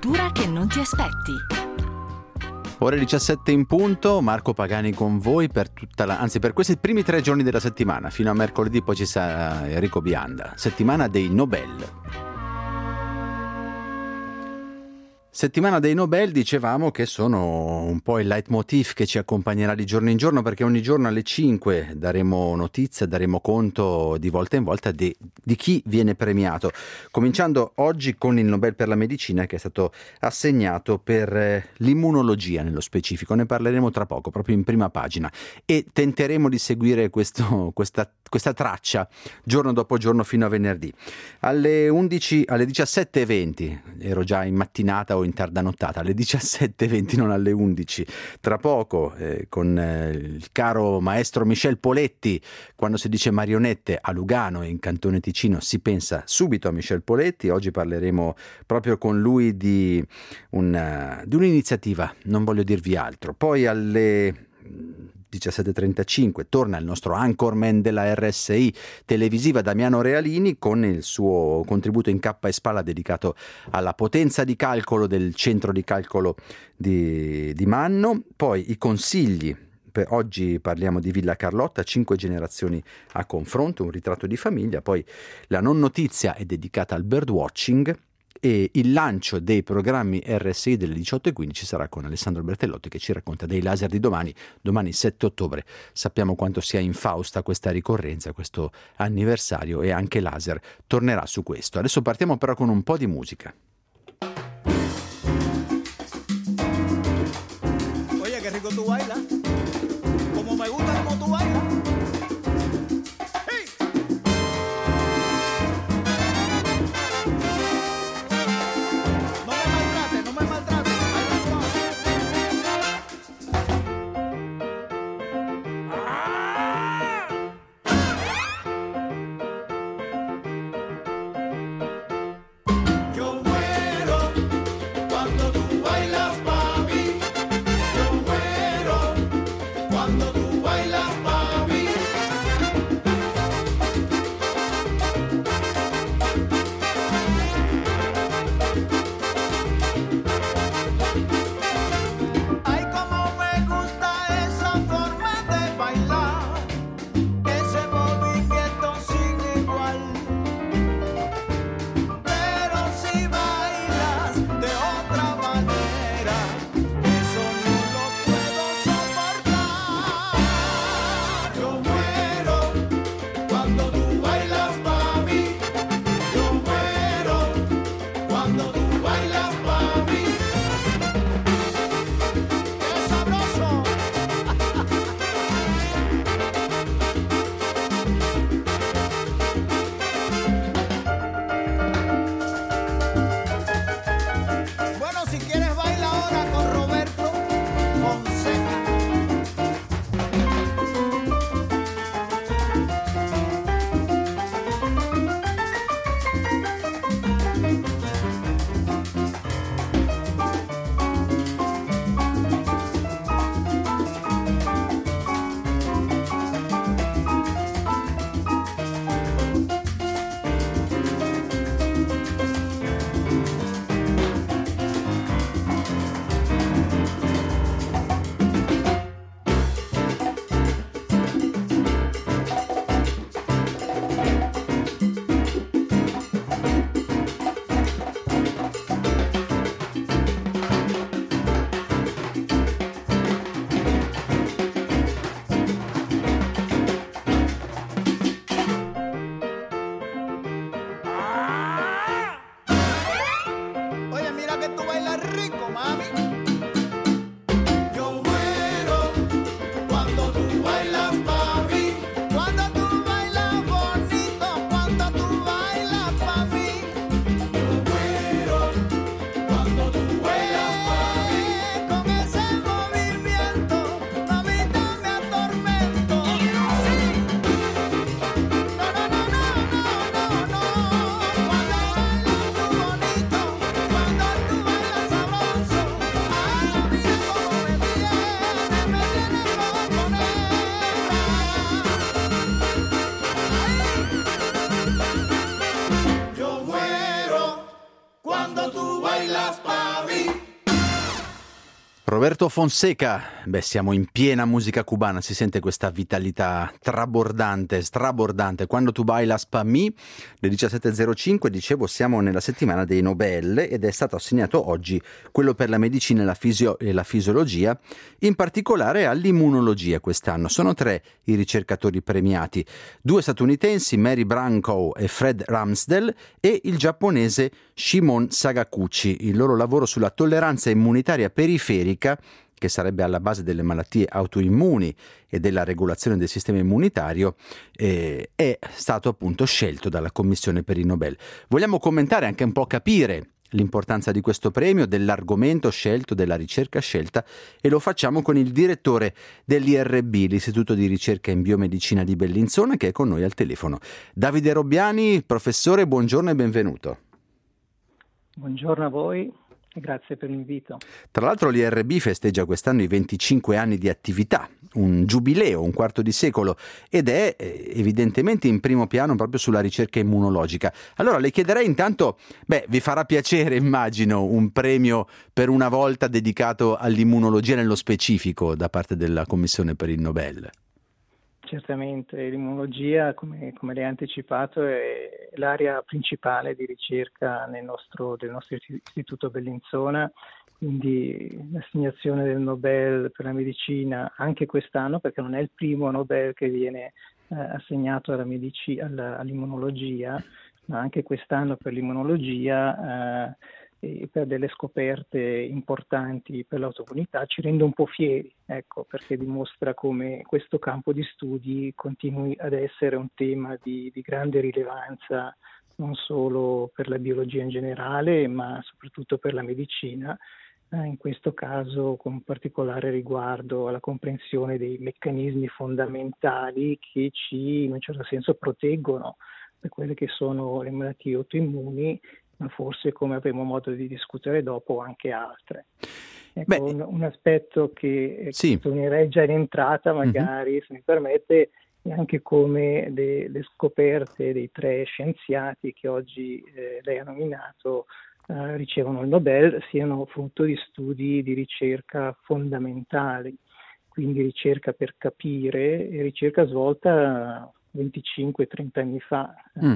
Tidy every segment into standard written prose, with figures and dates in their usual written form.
cultura che non ti aspetti. Ore 17 in punto, Marco Pagani con voi per per questi primi 3 giorni della settimana, fino a mercoledì poi ci sarà Enrico Bianda, settimana dei Nobel. Settimana dei Nobel, dicevamo che sono un po' il leitmotiv che ci accompagnerà di giorno in giorno, perché ogni giorno alle 5 daremo notizia, daremo conto di volta in volta di chi viene premiato, cominciando oggi con il Nobel per la medicina che è stato assegnato per l'immunologia nello specifico. Ne parleremo tra poco, proprio in prima pagina, e tenteremo di seguire questa traccia giorno dopo giorno fino a venerdì. Alle 17:20, ero già in mattinata o in tarda nottata, alle 17:20, non alle 11. Tra poco con il caro maestro Michel Poletti, quando si dice marionette a Lugano e in Cantone Ticino si pensa subito a Michel Poletti. Oggi parleremo proprio con lui di un'iniziativa, non voglio dirvi altro. Poi alle 17:35 torna il nostro anchorman della RSI televisiva Damiano Realini con il suo contributo in cappa e spalla dedicato alla potenza di calcolo del centro di calcolo di Manno. Poi i consigli. Oggi parliamo di Villa Carlotta, 5 generazioni a confronto, un ritratto di famiglia. Poi la non notizia è dedicata al birdwatching e il lancio dei programmi RSI delle 18:15 sarà con Alessandro Bertellotti che ci racconta dei laser di domani 7 ottobre. Sappiamo quanto sia infausta questa ricorrenza, questo anniversario, e anche laser tornerà su questo. Adesso partiamo però con un po' di musica. Oye, qué rico tú bailas. Como me gusta como tú bailas. Cuando tú bailas, Roberto Fonseca, siamo in piena musica cubana, si sente questa vitalità trabordante, strabordante. Quando tu bailas pa' mi, le 17.05, dicevo, siamo nella settimana dei Nobel ed è stato assegnato oggi quello per la medicina e la fisiologia, in particolare all'immunologia quest'anno. Sono 3 i ricercatori premiati, 2 statunitensi, Mary Branco e Fred Ramsdell, e il giapponese Shimon Sagakuchi. Il loro lavoro sulla tolleranza immunitaria periferica, che sarebbe alla base delle malattie autoimmuni e della regolazione del sistema immunitario, è stato appunto scelto dalla Commissione per il Nobel. Vogliamo commentare, anche un po' capire l'importanza di questo premio, dell'argomento scelto, della ricerca scelta, e lo facciamo con il direttore dell'IRB, l'Istituto di Ricerca in Biomedicina di Bellinzona, che è con noi al telefono. Davide Robbiani, professore, buongiorno e benvenuto. Buongiorno a voi. Grazie per l'invito. Tra l'altro l'IRB festeggia quest'anno i 25 anni di attività, un giubileo, un quarto di secolo, ed è evidentemente in primo piano proprio sulla ricerca immunologica. Allora le chiederei intanto, vi farà piacere, immagino, un premio per una volta dedicato all'immunologia nello specifico da parte della Commissione per il Nobel. Certamente, l'immunologia, come lei ha anticipato, è l'area principale di ricerca del nostro Istituto Bellinzona, quindi l'assegnazione del Nobel per la medicina anche quest'anno, perché non è il primo Nobel che viene assegnato all'immunologia, ma anche quest'anno per l'immunologia e per delle scoperte importanti per l'autoimmunità ci rende un po' fieri, perché dimostra come questo campo di studi continui ad essere un tema di grande rilevanza non solo per la biologia in generale, ma soprattutto per la medicina, in questo caso con particolare riguardo alla comprensione dei meccanismi fondamentali che ci, in un certo senso, proteggono da quelle che sono le malattie autoimmuni, ma forse, come avremo modo di discutere dopo, anche altre. Un aspetto che sottolineerei già in entrata, magari, se mi permette, è anche come le scoperte dei 3 scienziati che oggi lei ha nominato ricevono il Nobel siano frutto di studi di ricerca fondamentali, quindi ricerca per capire e ricerca svolta 25-30 anni fa,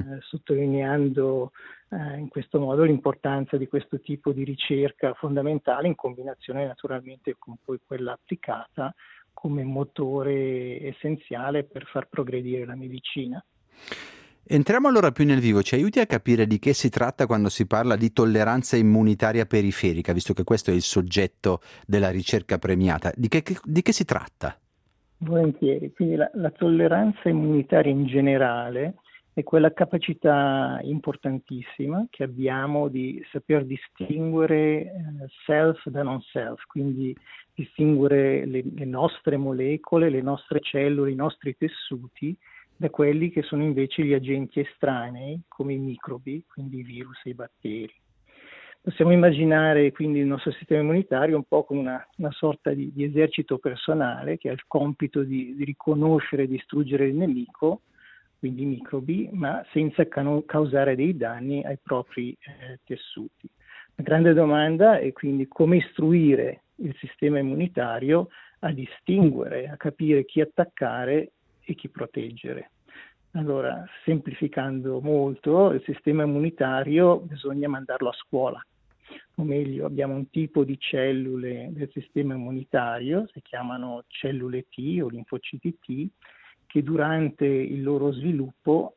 sottolineando in questo modo l'importanza di questo tipo di ricerca fondamentale in combinazione naturalmente con poi quella applicata come motore essenziale per far progredire la medicina. Entriamo allora più nel vivo, ci aiuti a capire di che si tratta quando si parla di tolleranza immunitaria periferica, visto che questo è il soggetto della ricerca premiata. Di che si tratta? Volentieri, quindi la tolleranza immunitaria in generale è quella capacità importantissima che abbiamo di saper distinguere self da non self, quindi distinguere le nostre molecole, le nostre cellule, i nostri tessuti da quelli che sono invece gli agenti estranei come i microbi, quindi i virus e i batteri. Possiamo immaginare quindi il nostro sistema immunitario un po' come una sorta di esercito personale che ha il compito di riconoscere e distruggere il nemico, quindi i microbi, ma senza causare dei danni ai propri tessuti. La grande domanda è quindi come istruire il sistema immunitario a distinguere, a capire chi attaccare e chi proteggere. Allora, semplificando molto, il sistema immunitario bisogna mandarlo a scuola. O meglio, abbiamo un tipo di cellule del sistema immunitario, si chiamano cellule T o linfociti T, che durante il loro sviluppo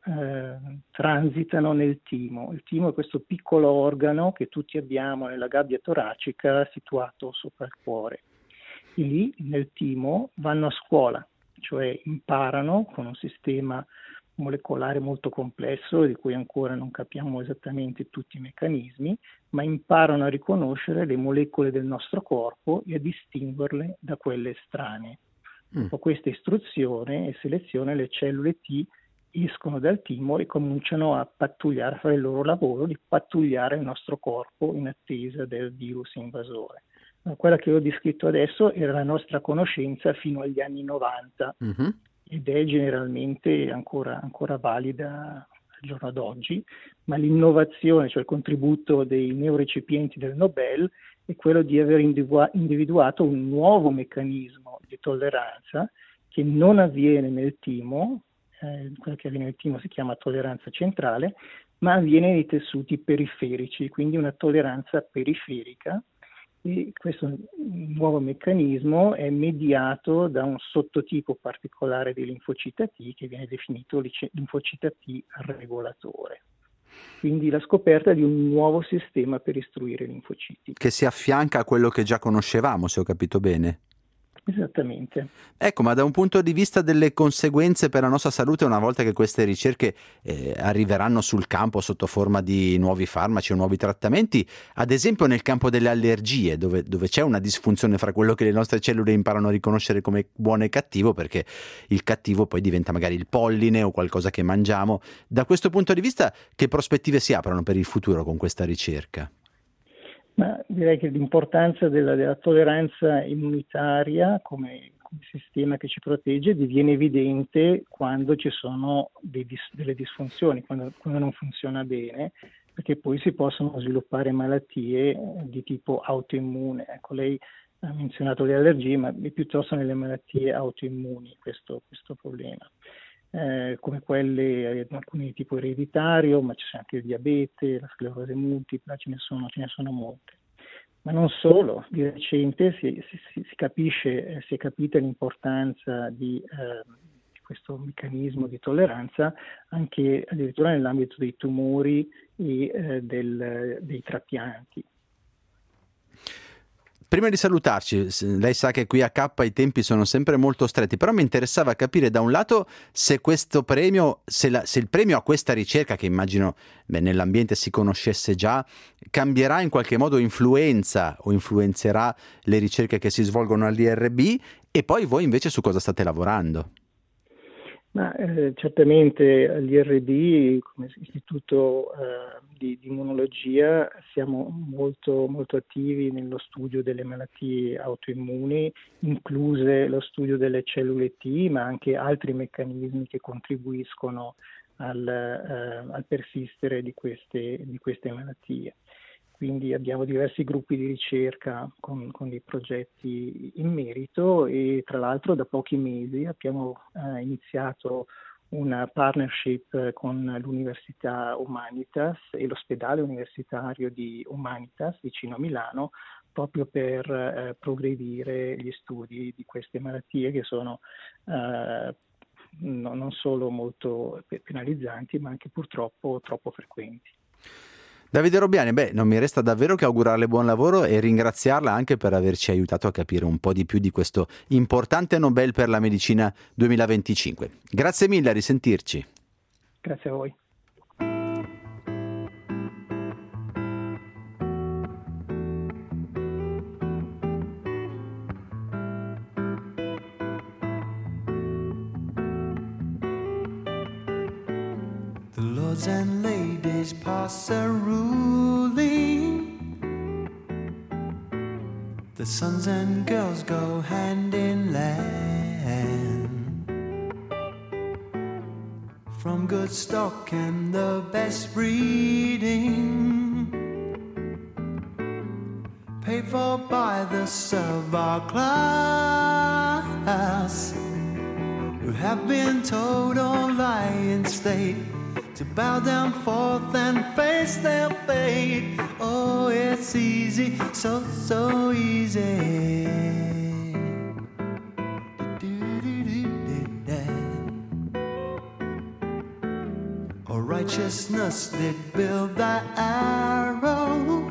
transitano nel timo. Il timo è questo piccolo organo che tutti abbiamo nella gabbia toracica situato sopra il cuore. E lì, nel timo, vanno a scuola, cioè imparano con un sistema molecolare molto complesso di cui ancora non capiamo esattamente tutti i meccanismi, ma imparano a riconoscere le molecole del nostro corpo e a distinguerle da quelle estranee. Dopo questa istruzione e selezione le cellule T escono dal timo e cominciano a pattugliare, a fare il loro lavoro di pattugliare il nostro corpo in attesa del virus invasore. Quella che ho descritto adesso era la nostra conoscenza fino agli anni 90 ed è generalmente ancora valida al giorno d'oggi, ma l'innovazione, cioè il contributo dei neurorecipienti del Nobel, è quello di aver individuato un nuovo meccanismo di tolleranza che non avviene nel timo, quello che avviene nel timo si chiama tolleranza centrale, ma avviene nei tessuti periferici, quindi una tolleranza periferica. E questo nuovo meccanismo è mediato da un sottotipo particolare di linfocita T che viene definito linfocita T regolatore. Quindi la scoperta di un nuovo sistema per istruire i linfociti. Che si affianca a quello che già conoscevamo, se ho capito bene. Esattamente. Ecco, ma da un punto di vista delle conseguenze per la nostra salute, una volta che queste ricerche arriveranno sul campo sotto forma di nuovi farmaci o nuovi trattamenti, ad esempio nel campo delle allergie, dove c'è una disfunzione fra quello che le nostre cellule imparano a riconoscere come buono e cattivo, perché il cattivo poi diventa magari il polline o qualcosa che mangiamo. Da questo punto di vista, che prospettive si aprono per il futuro con questa ricerca? Ma direi che l'importanza della tolleranza immunitaria come sistema che ci protegge diviene evidente quando ci sono delle disfunzioni, quando non funziona bene, perché poi si possono sviluppare malattie di tipo autoimmune. Ecco, lei ha menzionato le allergie, ma è piuttosto nelle malattie autoimmuni questo problema. Come quelle alcune di tipo ereditario, ma c'è anche il diabete, la sclerosi multipla, ce ne sono molte. Ma non solo, di recente si è capita l'importanza di questo meccanismo di tolleranza anche addirittura nell'ambito dei tumori e dei trapianti. Prima di salutarci, lei sa che qui a K i tempi sono sempre molto stretti, però mi interessava capire da un lato se questo premio, se il premio a questa ricerca, che immagino nell'ambiente si conoscesse già, cambierà in qualche modo influenza o influenzerà le ricerche che si svolgono all'IRB, e poi voi invece su cosa state lavorando? Ma certamente all'IRB, come istituto di immunologia, siamo molto, molto attivi nello studio delle malattie autoimmuni, incluse lo studio delle cellule T, ma anche altri meccanismi che contribuiscono al persistere di queste malattie. Quindi abbiamo diversi gruppi di ricerca con dei progetti in merito, e tra l'altro da pochi mesi abbiamo iniziato una partnership con l'Università Humanitas e l'ospedale universitario di Humanitas vicino a Milano, proprio per progredire gli studi di queste malattie che sono non solo molto penalizzanti, ma anche purtroppo troppo frequenti. Davide Robbiani, non mi resta davvero che augurarle buon lavoro e ringraziarla anche per averci aiutato a capire un po' di più di questo importante Nobel per la medicina 2025. Grazie mille, a risentirci. Grazie a voi. The lords and ladies pass a ruling. The sons and girls go hand in hand. From good stock and the best breeding, paid for by the servile class, who have been told or lie in state to bow down forth and face their fate. Oh, it's easy, so, so easy. Oh, righteousness did build the arrow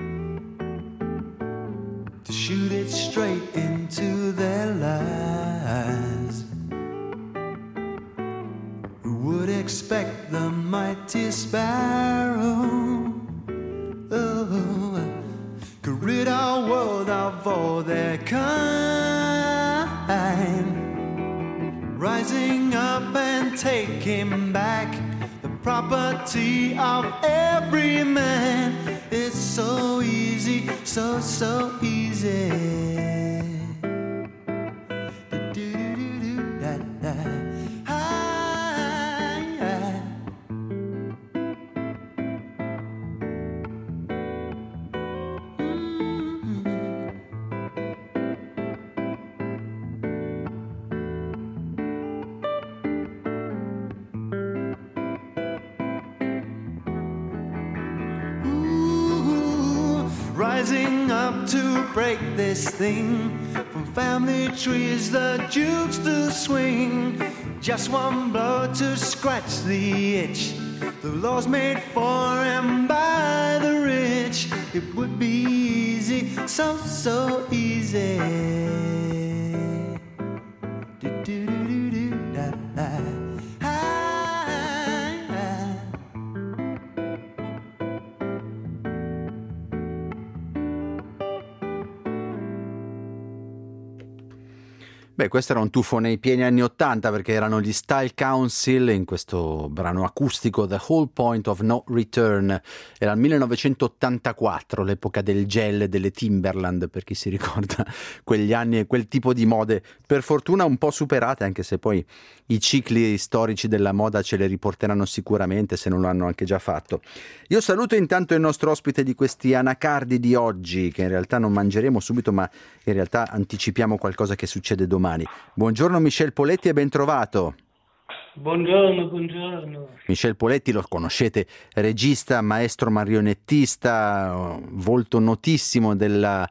to shoot it straight into their lives. Who would expect the mighty sparrow could rid our world of all their kind, rising up and taking back the property of every man. It's so easy, so, so easy. rising up to break this thing. From family trees the dukes do swing. Just one blow to scratch the itch. The law's made for and by the rich. It would be easy, so easy. Beh, questo era un tuffo nei pieni anni '80 perché erano gli Style Council in questo brano acustico The Whole Point of No Return. Era il 1984, l'epoca del gel e delle Timberland, per chi si ricorda quegli anni e quel tipo di mode, per fortuna un po' superate, anche se poi i cicli storici della moda ce le riporteranno sicuramente, se non lo hanno anche già fatto. Io saluto intanto il nostro ospite di questi anacardi di oggi, che in realtà non mangeremo subito, ma in realtà anticipiamo qualcosa che succede domani. Buongiorno Michel Poletti e ben trovato. Buongiorno. Michel Poletti lo conoscete, regista, maestro marionettista, volto notissimo della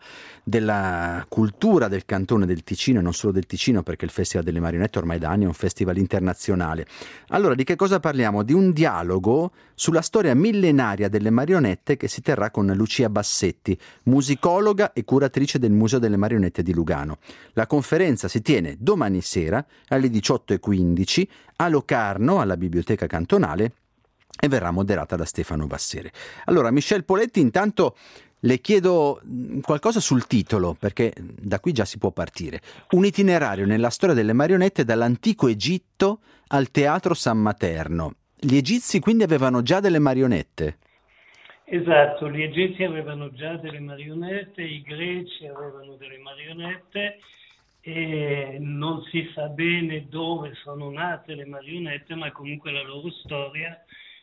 cultura del cantone del Ticino, e non solo del Ticino, perché il Festival delle Marionette ormai da anni è un festival internazionale. Allora, di che cosa parliamo? Di un dialogo sulla storia millenaria delle marionette che si terrà con Lucia Bassetti, musicologa e curatrice del Museo delle Marionette di Lugano. La conferenza si tiene domani sera alle 18:15 a Locarno, alla Biblioteca Cantonale, e verrà moderata da Stefano Bassere. Allora, Michel Poletti, intanto le chiedo qualcosa sul titolo, perché da qui già si può partire. Un itinerario nella storia delle marionette dall'antico Egitto al Teatro San Materno. Gli egizi quindi avevano già delle marionette? Esatto, gli egizi avevano già delle marionette, i greci avevano delle marionette e non si sa bene dove sono nate le marionette, ma comunque la loro storia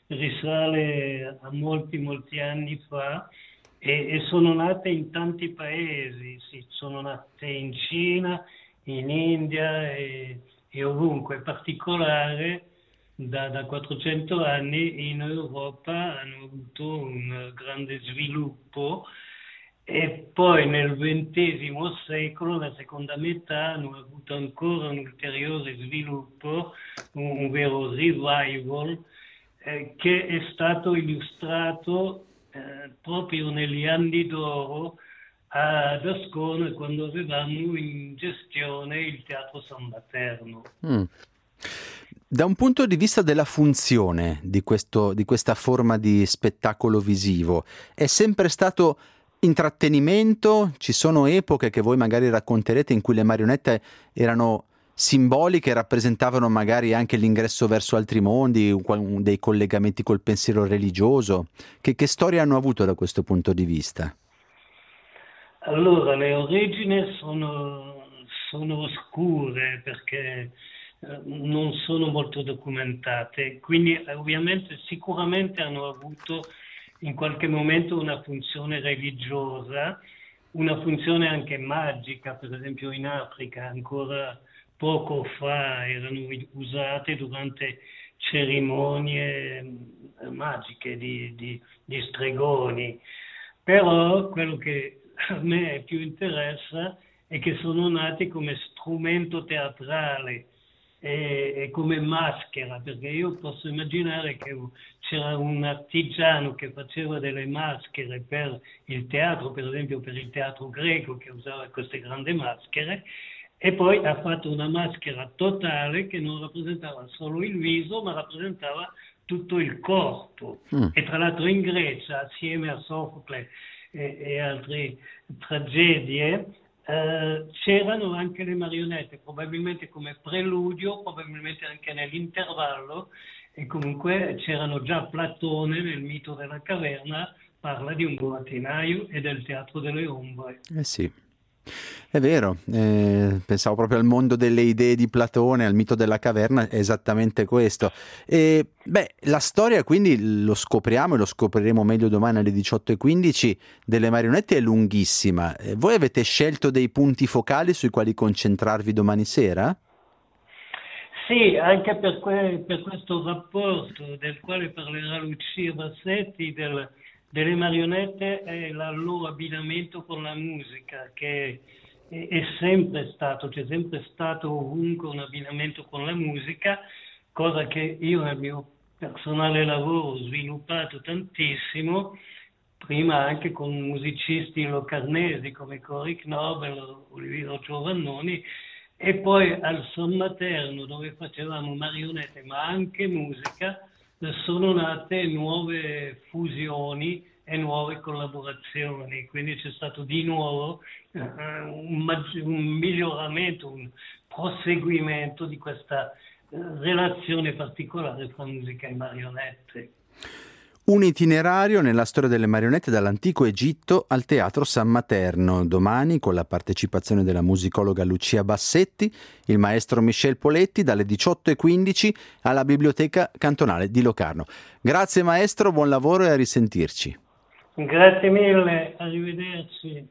risale a molti anni fa. E sono nate in tanti paesi, sì, sono nate in Cina, in India e ovunque. In particolare da 400 anni in Europa hanno avuto un grande sviluppo e poi nel XX secolo, nella seconda metà, hanno avuto ancora un ulteriore sviluppo, un vero revival che è stato illustrato proprio negli anni d'oro ad Ascona, quando avevamo in gestione il Teatro San Materno. Da un punto di vista della funzione di questa forma di spettacolo visivo, è sempre stato intrattenimento? Ci sono epoche che voi magari racconterete in cui le marionette erano simboliche, rappresentavano magari anche l'ingresso verso altri mondi, dei collegamenti col pensiero religioso? Che storie hanno avuto da questo punto di vista? Allora, le origini sono oscure perché non sono molto documentate, quindi ovviamente sicuramente hanno avuto in qualche momento una funzione religiosa, una funzione anche magica. Per esempio in Africa ancora poco fa erano usate durante cerimonie magiche di stregoni, però quello che a me più interessa è che sono nati come strumento teatrale e come maschera, perché io posso immaginare che c'era un artigiano che faceva delle maschere per il teatro, per esempio per il teatro greco, che usava queste grandi maschere, e poi ha fatto una maschera totale che non rappresentava solo il viso, ma rappresentava tutto il corpo. E tra l'altro in Grecia, assieme a Sofocle e altre tragedie, c'erano anche le marionette, probabilmente come preludio, probabilmente anche nell'intervallo, e comunque c'erano già. Platone nel mito della caverna parla di un burattinaio e del teatro delle ombre. Sì. È vero, pensavo proprio al mondo delle idee di Platone, al mito della caverna, è esattamente questo. La storia quindi lo scopriamo e lo scopriremo meglio domani alle 18:15 delle marionette è lunghissima. Voi avete scelto dei punti focali sui quali concentrarvi domani sera? Sì, anche per questo rapporto del quale parlerà Lucia Bassetti, delle marionette è il loro abbinamento con la musica, che è sempre stato, c'è sempre stato ovunque un abbinamento con la musica, cosa che io nel mio personale lavoro ho sviluppato tantissimo, prima anche con musicisti locarnesi come Cory Knobel, Oliviero Giovannoni, e poi al San Materno, dove facevamo marionette ma anche musica, sono nate nuove fusioni e nuove collaborazioni, quindi c'è stato di nuovo un miglioramento, un proseguimento di questa relazione particolare tra musica e marionette. Un itinerario nella storia delle marionette dall'antico Egitto al Teatro San Materno, domani con la partecipazione della musicologa Lucia Bassetti, il maestro Michel Poletti, dalle 18:15 alla Biblioteca Cantonale di Locarno. Grazie maestro, buon lavoro e a risentirci. Grazie mille, arrivederci.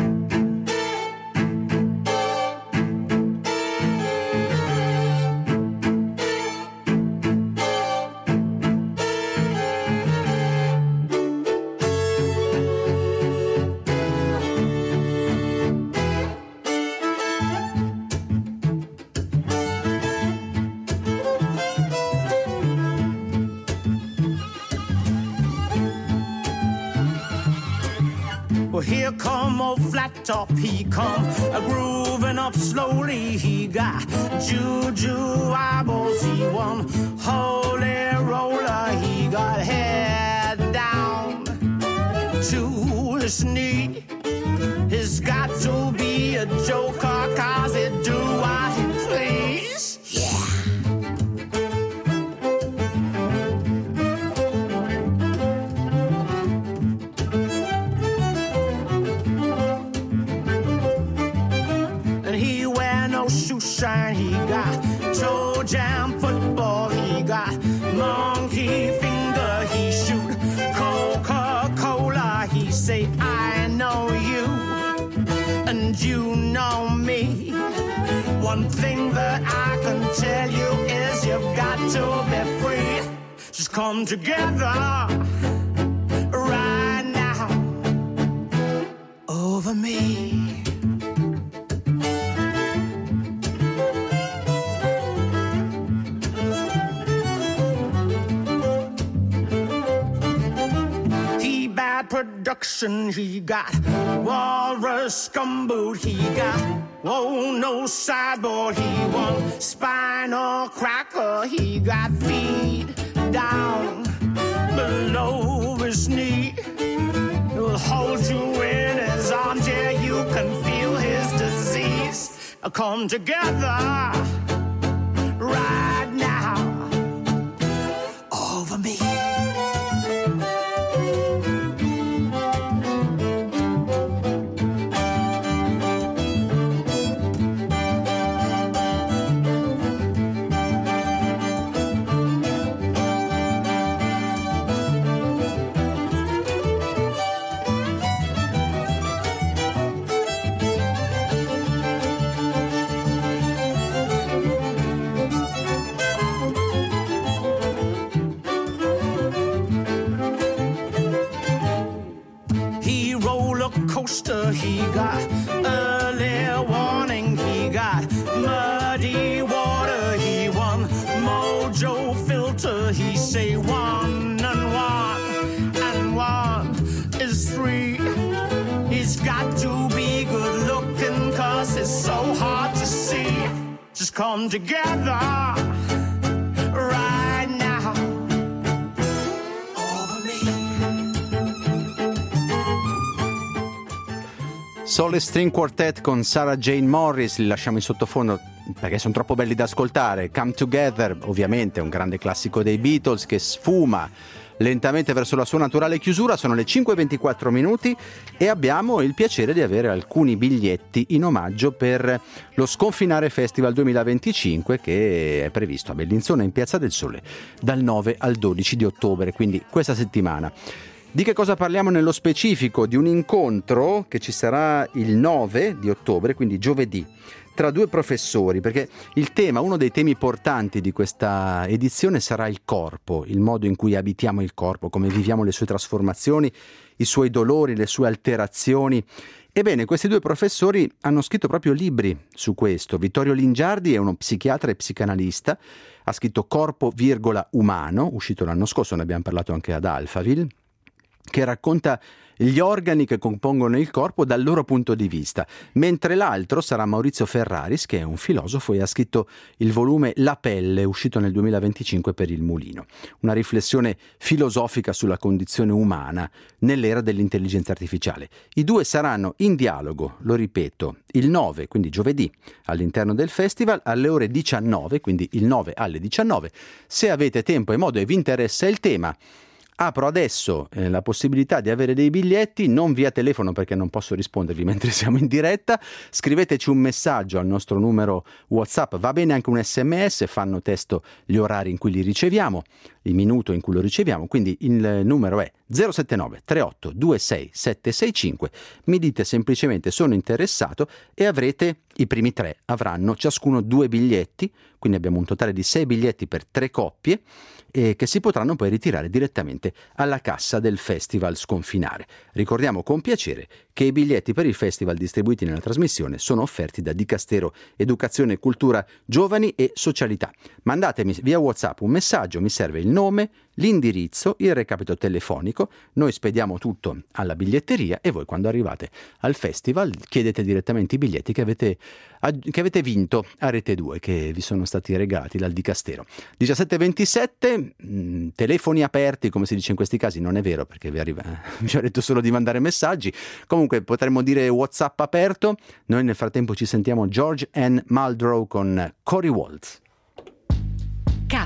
Well, here come old Flat Top, he come grooving up slowly. He got juju eyeballs, he won holy roller. He got head down to his knee. He's got to be a joker, 'cause he do what he please. Yeah. Shine, he got toe jam football, he got monkey finger, he shoot Coca-Cola, he say I know you and you know me. One thing that I can tell you is you've got to be free. Just come together right now over me. Production, he got walrus gumboot, he got no sideboard, he won spinal cracker, he got feet down below his knee. He'll hold you in his arms, yeah, you can feel his disease. Come together right now over me. He got early warning, he got muddy water, he won mojo filter, he say 1 and 1 is 3. He's got to be good looking, 'cause it's so hard to see. Just come together right now over me. Sole String Quartet con Sarah Jane Morris, li lasciamo in sottofondo perché sono troppo belli da ascoltare. Come Together, ovviamente un grande classico dei Beatles che sfuma lentamente verso la sua naturale chiusura. Sono le 5:24 e abbiamo il piacere di avere alcuni biglietti in omaggio per lo Sconfinare Festival 2025 che è previsto a Bellinzona in Piazza del Sole dal 9 al 12 di ottobre, quindi questa settimana. Di che cosa parliamo nello specifico? Di un incontro che ci sarà il 9 di ottobre, quindi giovedì, tra due professori, perché uno dei temi portanti di questa edizione sarà il corpo, il modo in cui abitiamo il corpo, come viviamo le sue trasformazioni, i suoi dolori, le sue alterazioni. Ebbene, questi due professori hanno scritto proprio libri su questo. Vittorio Lingiardi è uno psichiatra e psicanalista, ha scritto Corpo, umano, uscito l'anno scorso, ne abbiamo parlato anche ad Alphaville, che racconta gli organi che compongono il corpo dal loro punto di vista, mentre l'altro sarà Maurizio Ferraris, che è un filosofo e ha scritto il volume La pelle, uscito nel 2025 per Il Mulino, una riflessione filosofica sulla condizione umana nell'era dell'intelligenza artificiale. I due saranno in dialogo, lo ripeto, il 9, quindi giovedì, all'interno del festival alle ore 19, quindi il 9 alle 19. Se avete tempo e modo e vi interessa il tema, apro adesso la possibilità di avere dei biglietti, non via telefono perché non posso rispondervi mentre siamo in diretta. Scriveteci un messaggio al nostro numero WhatsApp, va bene anche un SMS, fanno testo gli orari in cui li riceviamo, il minuto in cui lo riceviamo, quindi il numero è 079 38 26 765. Mi dite semplicemente sono interessato e avrete, i primi 3 avranno ciascuno 2 biglietti, quindi abbiamo un totale di 6 biglietti per 3 coppie, e che si potranno poi ritirare direttamente alla cassa del Festival Sconfinare. Ricordiamo con piacere che i biglietti per il festival distribuiti nella trasmissione sono offerti da Dicastero Educazione, Cultura, Giovani e Socialità. Mandatemi via WhatsApp un messaggio, mi serve il nome, l'indirizzo, il recapito telefonico, noi spediamo tutto alla biglietteria e voi quando arrivate al festival chiedete direttamente i biglietti che avete vinto a Rete 2, che vi sono stati regalati dal Dicastero. 17:27, telefoni aperti, come si dice in questi casi, non è vero perché vi ho detto solo di mandare messaggi, comunque potremmo dire WhatsApp aperto. Noi nel frattempo ci sentiamo George N. Muldrow con Cory Waltz. K.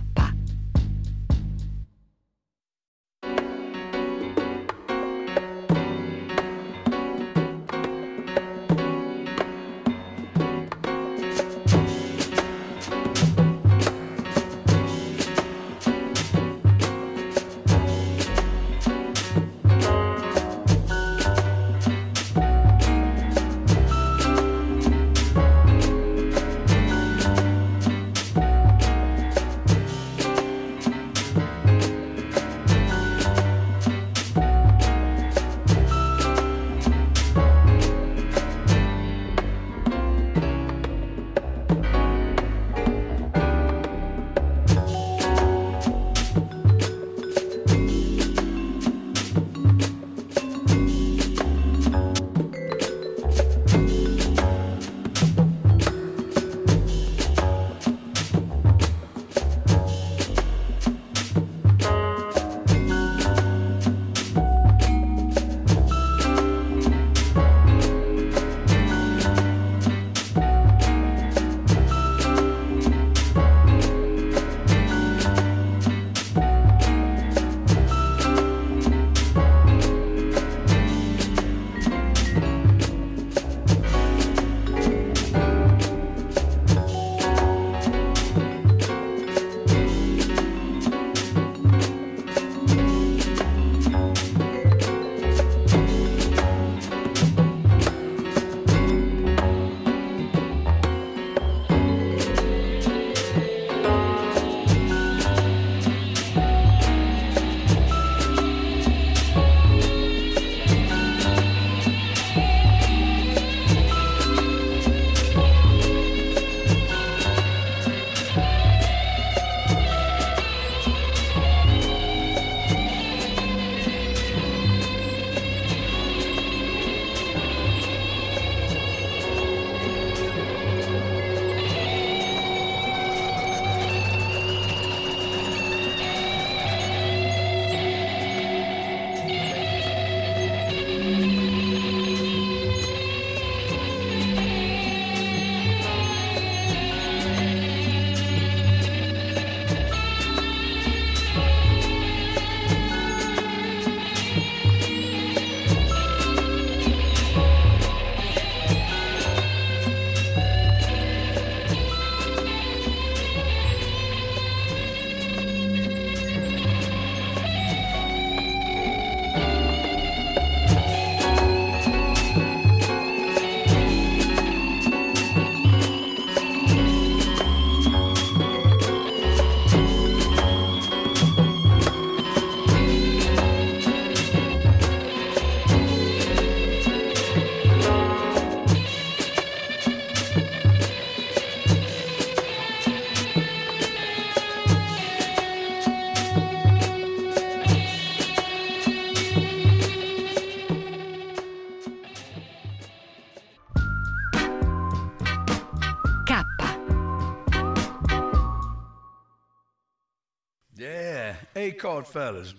A chord, fellas.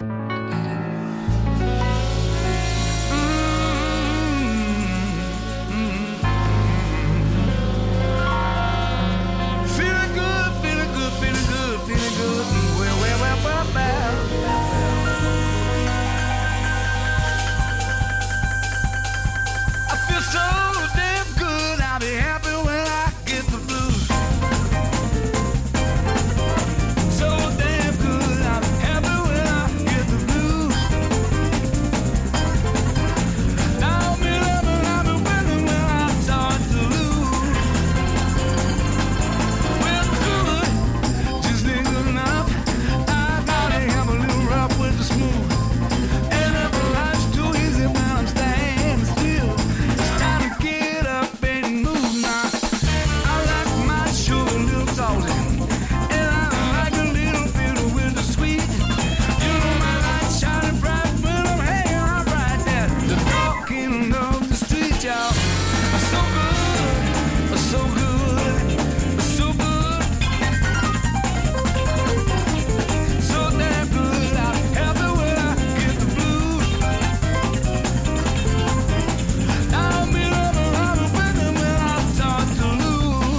Feeling good, feeling good, feeling good, feeling good. Well. I feel so damn good. I'll be happy when I get the blues. So damn good. I'll be happy when I get the blues. I'll be loving, I'll be winning when I start to lose. Well, good, just ain't good enough. I gotta have a little rough with the smooth. And if life's too easy when I'm standing still, it's time to get up and move now. I like my show a little salty, and I like a little bit of winter sweet. You know my light shining bright when I'm hanging out right there, the talking of the street, y'all. So good, so good, so good, so damn good. I'm happy when I get the blues. I'll be loving when I start to lose.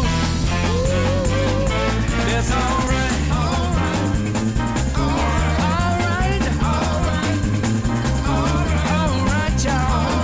That's alright, alright, alright, alright, y'all.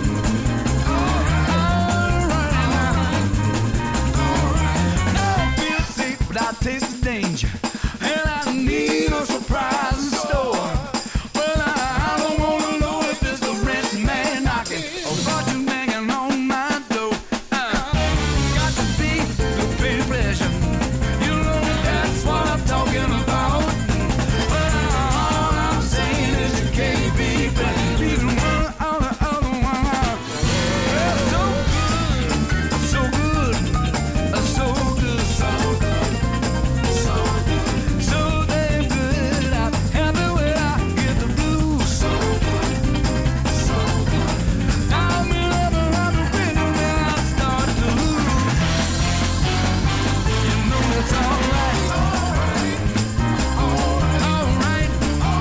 I feel safe, but I taste the danger, and I need a surprise in store. Well, I don't wanna know if it's the rent man knocking or fortune banging on my door. Got to be the pain pleasure. You know that's what I'm talking about. But all I'm saying is you can't be better. Leaving one or the other one out. Well, so good, so good, so good, so good, so damn good. I'm happy when I get the blues. So good, so good. I'm in love and I'm winning when I start to lose. You know it's alright, alright, alright, alright,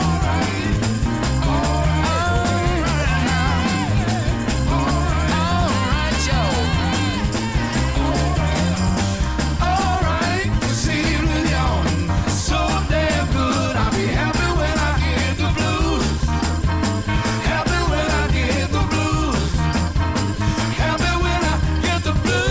alright, y'all. Alright, singing with y'all. So damn good. I'll be happy when I get the blues. Happy when I get the blues. Happy when I get the blues.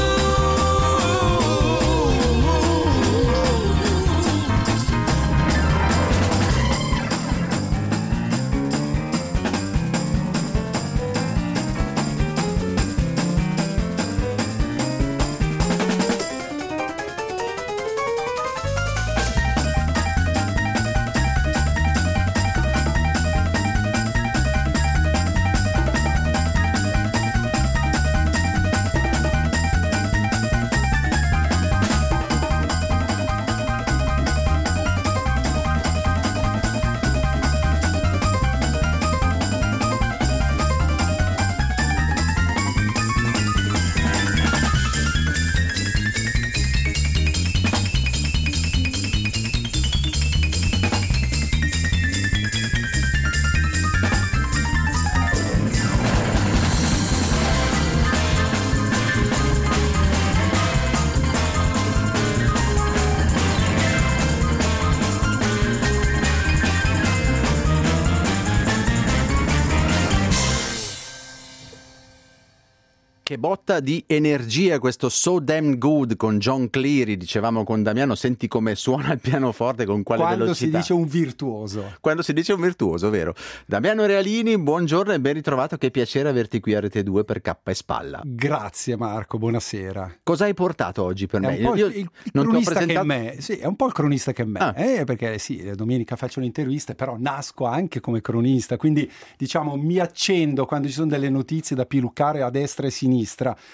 Che botta di energia questo So Damn Good con John Cleary, dicevamo con Damiano, senti come suona il pianoforte, con quale Quando velocità. si dice un virtuoso. Quando si dice un virtuoso, vero. Damiano Realini, buongiorno e ben ritrovato, che piacere averti qui a Rete 2 per Cappa e Spalla. Grazie Marco, buonasera. Cosa hai portato oggi per me? È un po' il non ti ho cronista presentato... che è me, sì, è un po' il cronista che è me, perché sì, la domenica faccio le interviste, però nasco anche come cronista, quindi diciamo mi accendo quando ci sono delle notizie da piluccare a destra e a sinistra.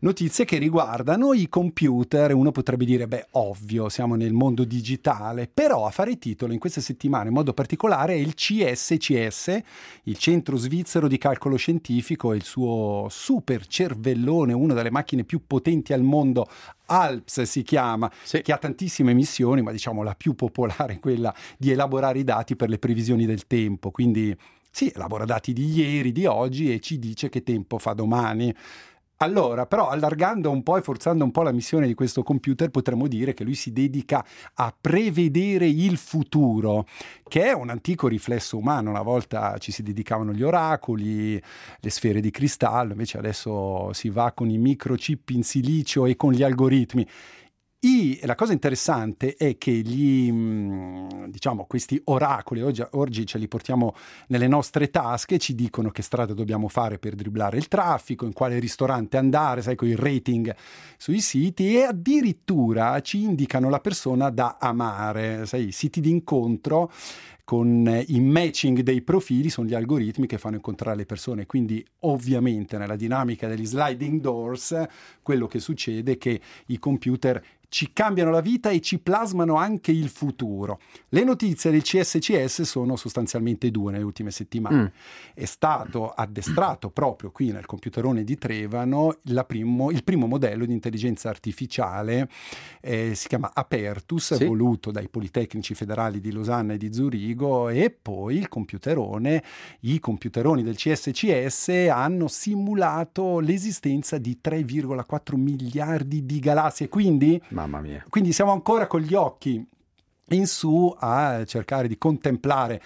Notizie che riguardano i computer. Uno potrebbe dire, beh, ovvio, siamo nel mondo digitale, però a fare titolo in queste settimane in modo particolare è il CSCS, il Centro Svizzero di Calcolo Scientifico, e il suo super cervellone, una delle macchine più potenti al mondo, ALPS si chiama, sì, che ha tantissime missioni, ma diciamo la più popolare è quella di elaborare i dati per le previsioni del tempo. Quindi sì, elabora dati di ieri, di oggi, e ci dice che tempo fa domani. Allora, però, allargando un po' e forzando un po' la missione di questo computer, potremmo dire che lui si dedica a prevedere il futuro, che è un antico riflesso umano. Una volta ci si dedicavano gli oracoli, le sfere di cristallo, invece adesso si va con i microchip in silicio e con gli algoritmi. La cosa interessante è che questi oracoli oggi ce li portiamo nelle nostre tasche, ci dicono che strada dobbiamo fare per dribblare il traffico, in quale ristorante andare, sai, con il rating sui siti, e addirittura ci indicano la persona da amare, sai, siti di incontro con i matching dei profili, sono gli algoritmi che fanno incontrare le persone. Quindi ovviamente nella dinamica degli sliding doors quello che succede è che i computer ci cambiano la vita e ci plasmano anche il futuro. Le notizie del CSCS sono sostanzialmente due nelle ultime settimane. È stato addestrato proprio qui nel computerone di Trevano il primo modello di intelligenza artificiale, si chiama Apertus, sì, voluto dai Politecnici Federali di Losanna e di Zurigo, e poi i computeroni del CSCS hanno simulato l'esistenza di 3,4 miliardi di galassie, quindi mamma mia. Quindi siamo ancora con gli occhi in su a cercare di contemplare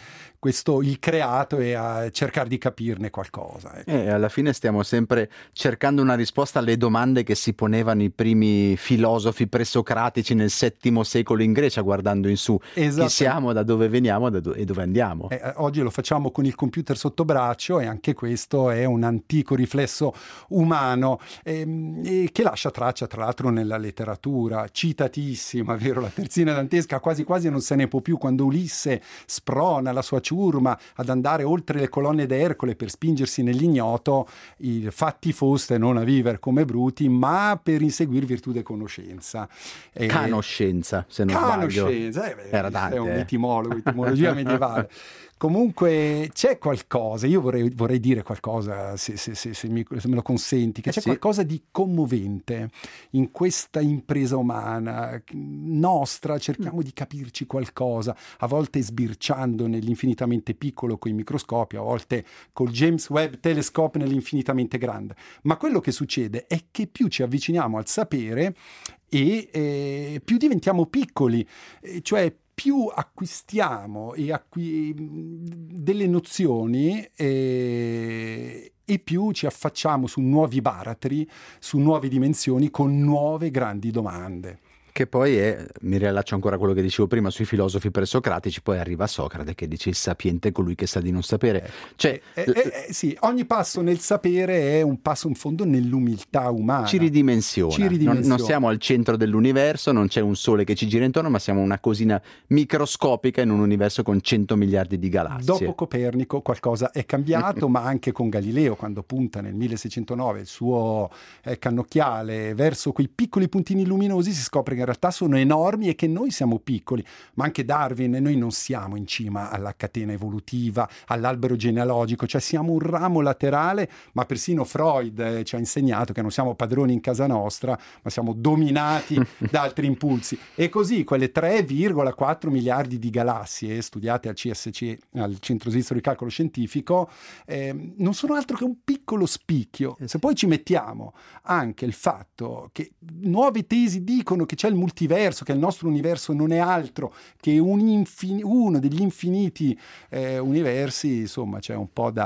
il creato e a cercare di capirne qualcosa. Ecco. E alla fine stiamo sempre cercando una risposta alle domande che si ponevano i primi filosofi presocratici nel VII secolo in Grecia, guardando in su. Chi siamo, da dove veniamo e dove andiamo. Oggi lo facciamo con il computer sotto braccio, e anche questo è un antico riflesso umano che lascia traccia tra l'altro nella letteratura, citatissima, vero? La terzina dantesca quasi quasi non se ne può più, quando Ulisse sprona la sua ciurma ad andare oltre le colonne d'Ercole per spingersi nell'ignoto, fatti foste non a vivere come bruti, ma per inseguire virtù e conoscenza. Canoscenza, se non sbaglio. Era Dante, è un etimologo, etimologia medievale. Comunque c'è qualcosa, io vorrei dire qualcosa, se me lo consenti, che c'è qualcosa di commovente in questa impresa umana nostra. Cerchiamo di capirci qualcosa, a volte sbirciando nell'infinitamente piccolo con i microscopi, a volte col James Webb Telescope nell'infinitamente grande. Ma quello che succede è che più ci avviciniamo al sapere e più diventiamo piccoli, cioè più acquistiamo delle nozioni e più ci affacciamo su nuovi baratri, su nuove dimensioni, con nuove grandi domande. Che poi mi riallaccio ancora a quello che dicevo prima sui filosofi presocratici, poi arriva Socrate che dice il sapiente è colui che sa di non sapere. Cioè, sì, ogni passo nel sapere è un passo in fondo nell'umiltà umana. Ci ridimensiona. Non siamo al centro dell'universo, non c'è un sole che ci gira intorno, ma siamo una cosina microscopica in un universo con 100 miliardi di galassie. Dopo Copernico qualcosa è cambiato, ma anche con Galileo, quando punta nel 1609 il suo cannocchiale verso quei piccoli puntini luminosi, si scopre che in realtà sono enormi e che noi siamo piccoli. Ma anche Darwin, noi non siamo in cima alla catena evolutiva, all'albero genealogico, cioè siamo un ramo laterale, ma persino Freud ci ha insegnato che non siamo padroni in casa nostra, ma siamo dominati da altri impulsi. E così quelle 3,4 miliardi di galassie studiate al CSC, al Centro Svizzero di Calcolo Scientifico, non sono altro che un piccolo spicchio. Se poi ci mettiamo anche il fatto che nuove tesi dicono che c'è il multiverso, che il nostro universo non è altro che uno degli infiniti universi, insomma c'è un po'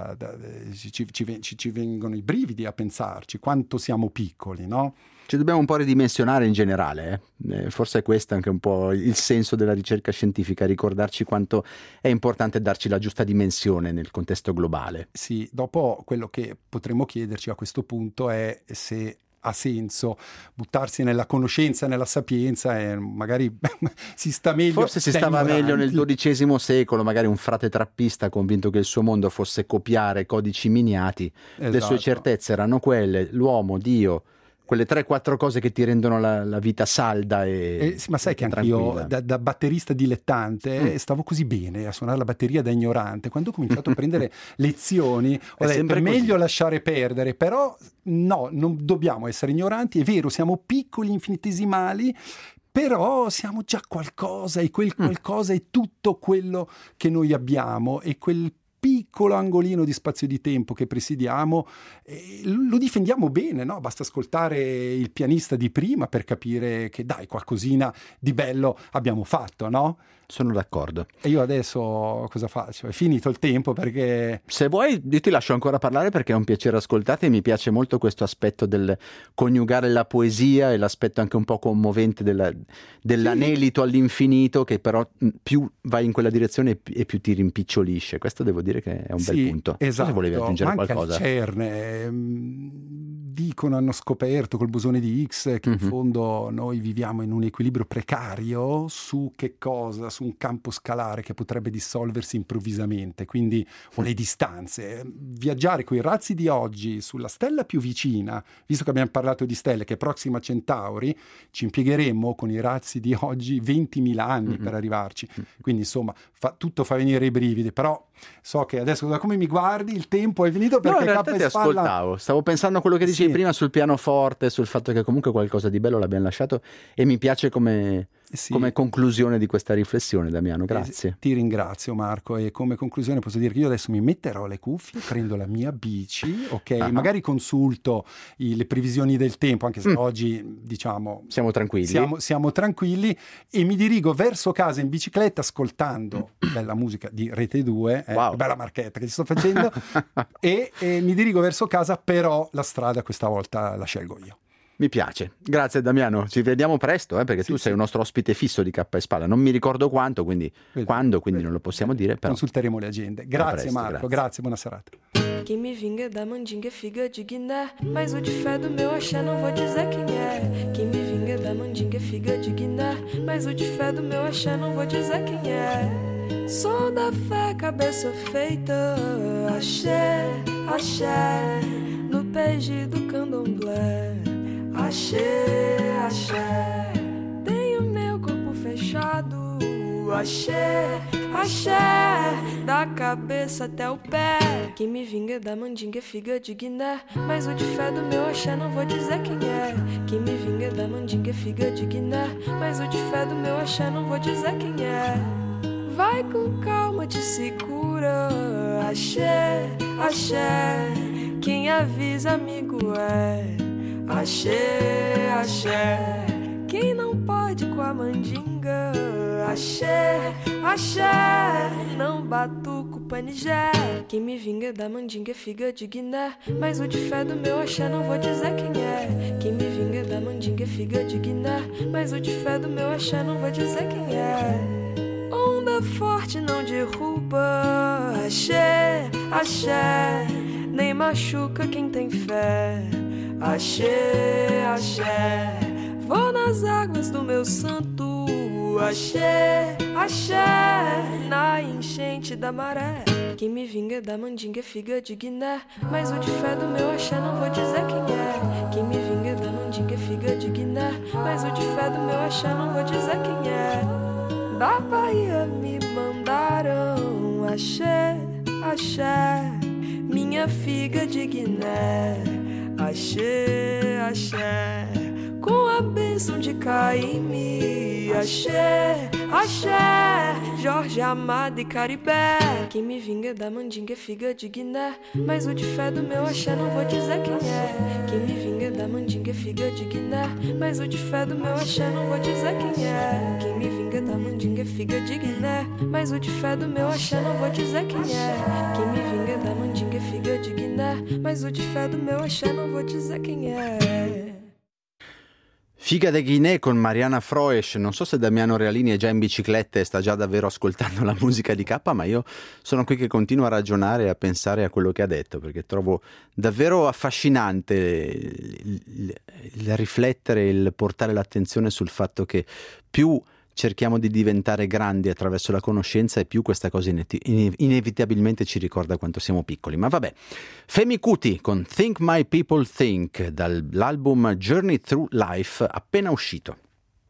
ci vengono i brividi a pensarci quanto siamo piccoli, no? Ci dobbiamo un po' ridimensionare in generale, forse è questo anche un po' il senso della ricerca scientifica, ricordarci quanto è importante darci la giusta dimensione nel contesto globale. Sì, dopo quello che potremmo chiederci a questo punto è se ha senso buttarsi nella conoscenza, nella sapienza, e magari si sta meglio. Forse si stava meglio nel XII secolo, magari un frate trappista convinto che il suo mondo fosse copiare codici miniati. Le sue certezze erano quelle: l'uomo, Dio, quelle 3-4 cose che ti rendono la vita salda ma sai che anch'io da batterista dilettante stavo così bene a suonare la batteria da ignorante. Quando ho cominciato a prendere lezioni ho detto è meglio lasciare perdere, però no, non dobbiamo essere ignoranti. È vero, siamo piccoli, infinitesimali, però siamo già qualcosa, e quel qualcosa è tutto quello che noi abbiamo, e quel piccolo angolino di spazio di tempo che presidiamo lo difendiamo bene, no? Basta ascoltare il pianista di prima per capire che dai, qualcosina di bello abbiamo fatto, no? Sono d'accordo. E io adesso cosa faccio? È finito il tempo, perché... Se vuoi io ti lascio ancora parlare, perché è un piacere ascoltarti, e mi piace molto questo aspetto del coniugare la poesia e l'aspetto anche un po' commovente dell'anelito all'infinito, che però più vai in quella direzione e più ti rimpicciolisce. Questo devo dire che è un bel punto. Esatto. Se volevi aggiungere manca qualcosa. Il CERN, dicono, hanno scoperto col bosone di Higgs che in fondo noi viviamo in un equilibrio precario su che cosa? Su un campo scalare che potrebbe dissolversi improvvisamente, quindi o le distanze. Viaggiare coi razzi di oggi sulla stella più vicina, visto che abbiamo parlato di stelle, che è Proxima Centauri, ci impiegheremmo con i razzi di oggi 20.000 anni per arrivarci. Quindi insomma tutto fa venire i brividi, però so che adesso da come mi guardi il tempo è finito, perché in realtà ti ascoltavo, stavo pensando a quello che dicevi prima sul pianoforte, sul fatto che comunque qualcosa di bello l'abbiamo lasciato, e mi piace come conclusione di questa riflessione, Damiano, grazie. Ti ringrazio, Marco, e come conclusione posso dire che io adesso mi metterò le cuffie, prendo la mia bici, ok? Magari consulto le previsioni del tempo, anche se oggi diciamo siamo tranquilli. Siamo tranquilli, e mi dirigo verso casa in bicicletta ascoltando bella musica di Rete 2, bella marchetta che ti sto facendo, e mi dirigo verso casa, però la strada questa volta la scelgo io. Mi piace, grazie Damiano, ci vediamo presto, perché tu sei un nostro ospite fisso di K e Spalla, non mi ricordo quanto, quindi non lo possiamo dire, però consulteremo le agende. Grazie presto, Marco, grazie, buona serata. Quem me vinga da mandinga é figa de Guiné, mas o de fé do meu axé não vou dizer quem é. Quem me vinga da mandinga é figa de Guiné, mas o de fé do meu axé não vou dizer quem é. Sou da fé, cabeça feita, axé, axé, no PG do candomblé. Axé, axé, tenho meu corpo fechado. Axé, axé, da cabeça até o pé. Quem me vinga da mandinga é figa de Guiné, mas o de fé do meu axé não vou dizer quem é. Quem me vinga da mandinga é figa de Guiné, mas o de fé do meu axé não vou dizer quem é. Vai com calma, te segura. Axé, axé, quem avisa amigo é. Axé, axé, quem não pode com a mandinga. Axé, axé, não batuco panijé. Quem me vinga da mandinga é figa de Guiné, mas o de fé do meu axé não vou dizer quem é. Quem me vinga da mandinga é figa de Guiné, mas o de fé do meu axé não vou dizer quem é. Onda forte não derruba. Axé, axé, nem machuca quem tem fé. Axé, axé, vou nas águas do meu santo. Axé, axé, na enchente da maré. Quem me vinga da mandinga é figa de Guiné, mas o de fé do meu axé não vou dizer quem é. Quem me vinga da mandinga é figa de Guiné, mas o de fé do meu axé não vou dizer quem é. Da Bahia me mandaram axé, axé, minha figa de Guiné. Axé, axé, com a bênção de Caíme. Axé, axé, Jorge Amado e Caribé. Quem me vinga da mandinga é figa de Guiné, mas o de fé do meu axé não vou dizer quem é. Quem me vinga da mandinga é figa de Guiné, mas o de fé do meu axé não vou dizer quem é. Quem me vinga da mandinga é figa de Guiné, mas o de fé do meu axé não vou dizer quem é. Quem me vinga da mandinga é figa de Guiné, mas o de fé do meu axé não vou dizer quem é. Figa de Guinea con Mariana Froesch. Non so se Damiano Realini è già in bicicletta e sta già davvero ascoltando la musica di K, ma io sono qui che continuo a ragionare e a pensare a quello che ha detto, perché trovo davvero affascinante il riflettere, il portare l'attenzione sul fatto che più cerchiamo di diventare grandi attraverso la conoscenza e più questa cosa inevitabilmente ci ricorda quanto siamo piccoli. Ma vabbè, Femi Kuti con Think My People Think dall'album Journey Through Life appena uscito.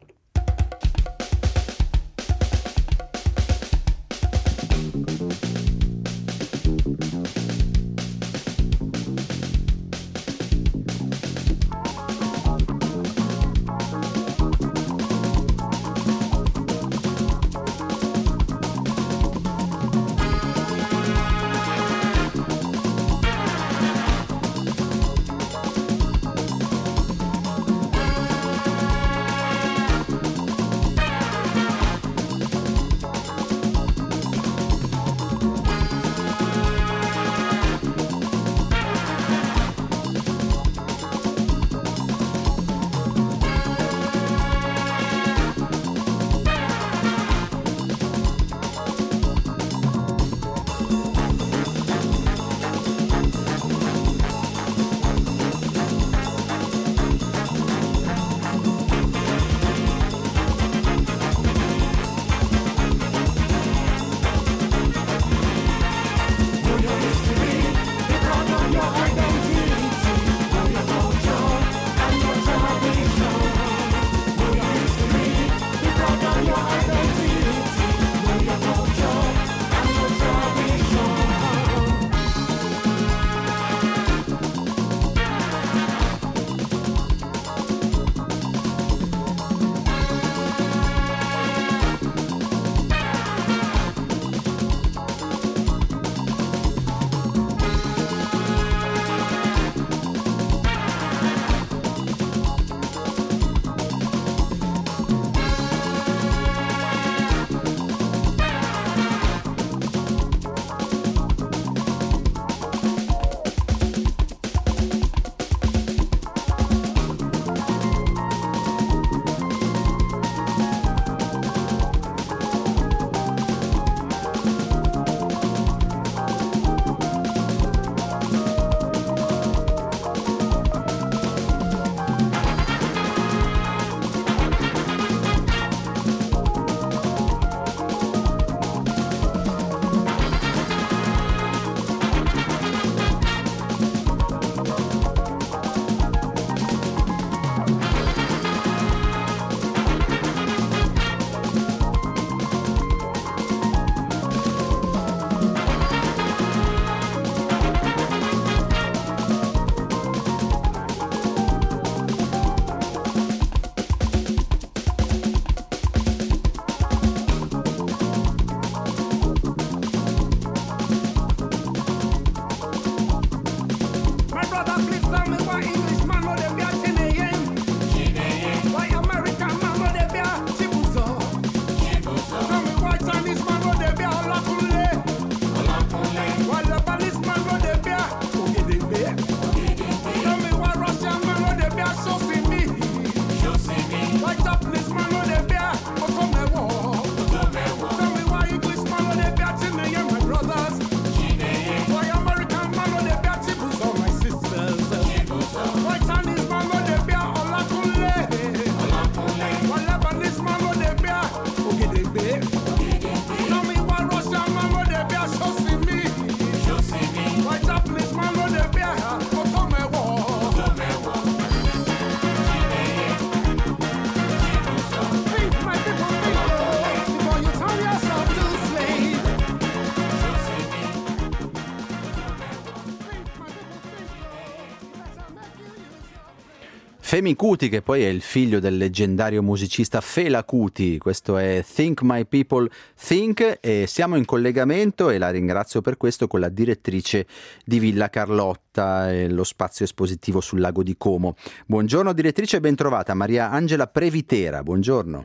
Femi Kuti, che poi è il figlio del leggendario musicista Fela Kuti. Questo è Think My People Think e siamo in collegamento, e la ringrazio per questo, con la direttrice di Villa Carlotta, lo spazio espositivo sul lago di Como. Buongiorno direttrice, ben trovata. Maria Angela Previtera, buongiorno.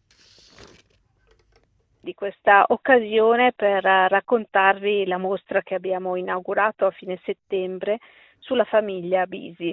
Di questa occasione per raccontarvi la mostra che abbiamo inaugurato a fine settembre sulla famiglia Bisi.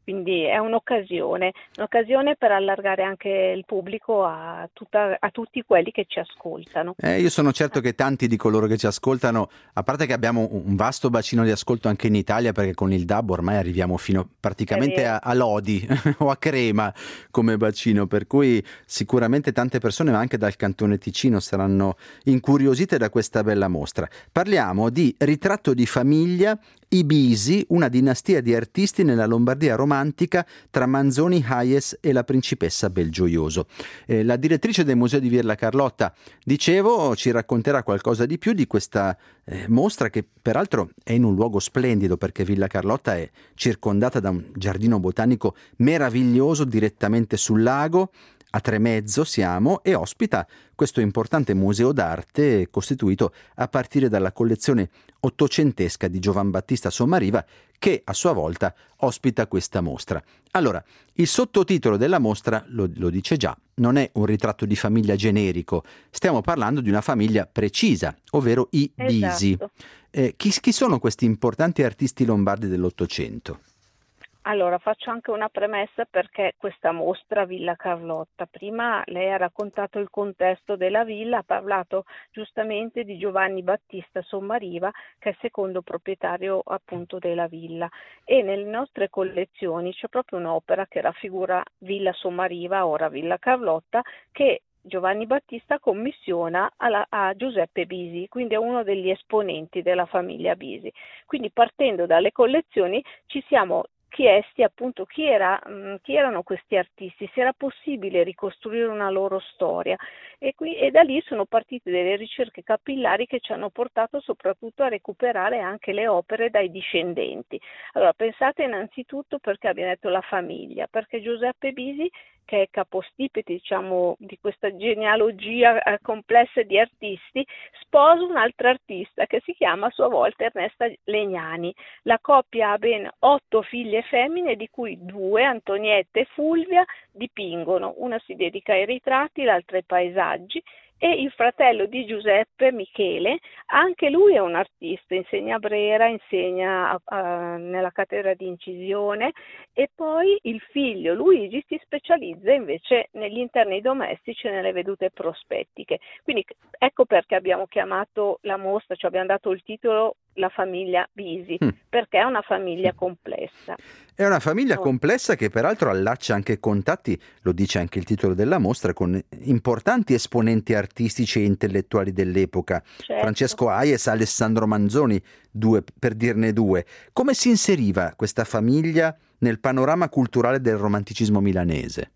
quindi è un'occasione per allargare anche il pubblico a tutti quelli che ci ascoltano. Io sono certo che tanti di coloro che ci ascoltano, a parte che abbiamo un vasto bacino di ascolto anche in Italia, perché con il DAB ormai arriviamo fino praticamente a Lodi o a Crema come bacino, per cui sicuramente tante persone, ma anche dal Cantone Ticino, saranno incuriosite da questa bella mostra. Parliamo di Ritratto di famiglia, i Bisi, una dinastia di artisti nella Lombardia romantica tra Manzoni, Hayes e la principessa Belgioioso. La direttrice del Museo di Villa Carlotta, dicevo, ci racconterà qualcosa di più di questa mostra, che peraltro è in un luogo splendido, perché Villa Carlotta è circondata da un giardino botanico meraviglioso direttamente sul lago. A Tremezzo siamo, e ospita questo importante museo d'arte costituito a partire dalla collezione ottocentesca di Giovan Battista Sommariva, che a sua volta ospita questa mostra. Allora, il sottotitolo della mostra lo dice già, non è un ritratto di famiglia generico, stiamo parlando di una famiglia precisa, ovvero i Bisi. Esatto. Chi sono questi importanti artisti lombardi dell'Ottocento? Allora, faccio anche una premessa perché questa mostra Villa Carlotta. Prima lei ha raccontato il contesto della villa, ha parlato giustamente di Giovanni Battista Sommariva, che è il secondo proprietario appunto della villa. E nelle nostre collezioni c'è proprio un'opera che raffigura Villa Sommariva, ora Villa Carlotta, che Giovanni Battista commissiona a Giuseppe Bisi, quindi è uno degli esponenti della famiglia Bisi. Quindi partendo dalle collezioni ci siamo chiesti appunto chi erano questi artisti, se era possibile ricostruire una loro storia, e da lì sono partite delle ricerche capillari che ci hanno portato soprattutto a recuperare anche le opere dai discendenti. Allora, pensate innanzitutto perché abbiamo detto la famiglia, perché Giuseppe Bisi, che è capostipite, diciamo, di questa genealogia complessa di artisti, sposa un'altra artista che si chiama a sua volta Ernesta Legnani. La coppia ha ben 8 figlie femmine, di cui 2, Antonietta e Fulvia, dipingono. Una si dedica ai ritratti, l'altra ai paesaggi. E il fratello di Giuseppe, Michele, anche lui è un artista, insegna a Brera, insegna nella cattedra di incisione, e poi il figlio Luigi si specializza invece negli interni domestici e nelle vedute prospettiche. Quindi ecco perché abbiamo chiamato la mostra, cioè abbiamo dato il titolo La famiglia Bisi, perché è una famiglia complessa. È una famiglia complessa che peraltro allaccia anche contatti, lo dice anche il titolo della mostra, con importanti esponenti artistici e intellettuali dell'epoca. Certo. Francesco Hayes, Alessandro Manzoni, per dirne due. Come si inseriva questa famiglia nel panorama culturale del romanticismo milanese?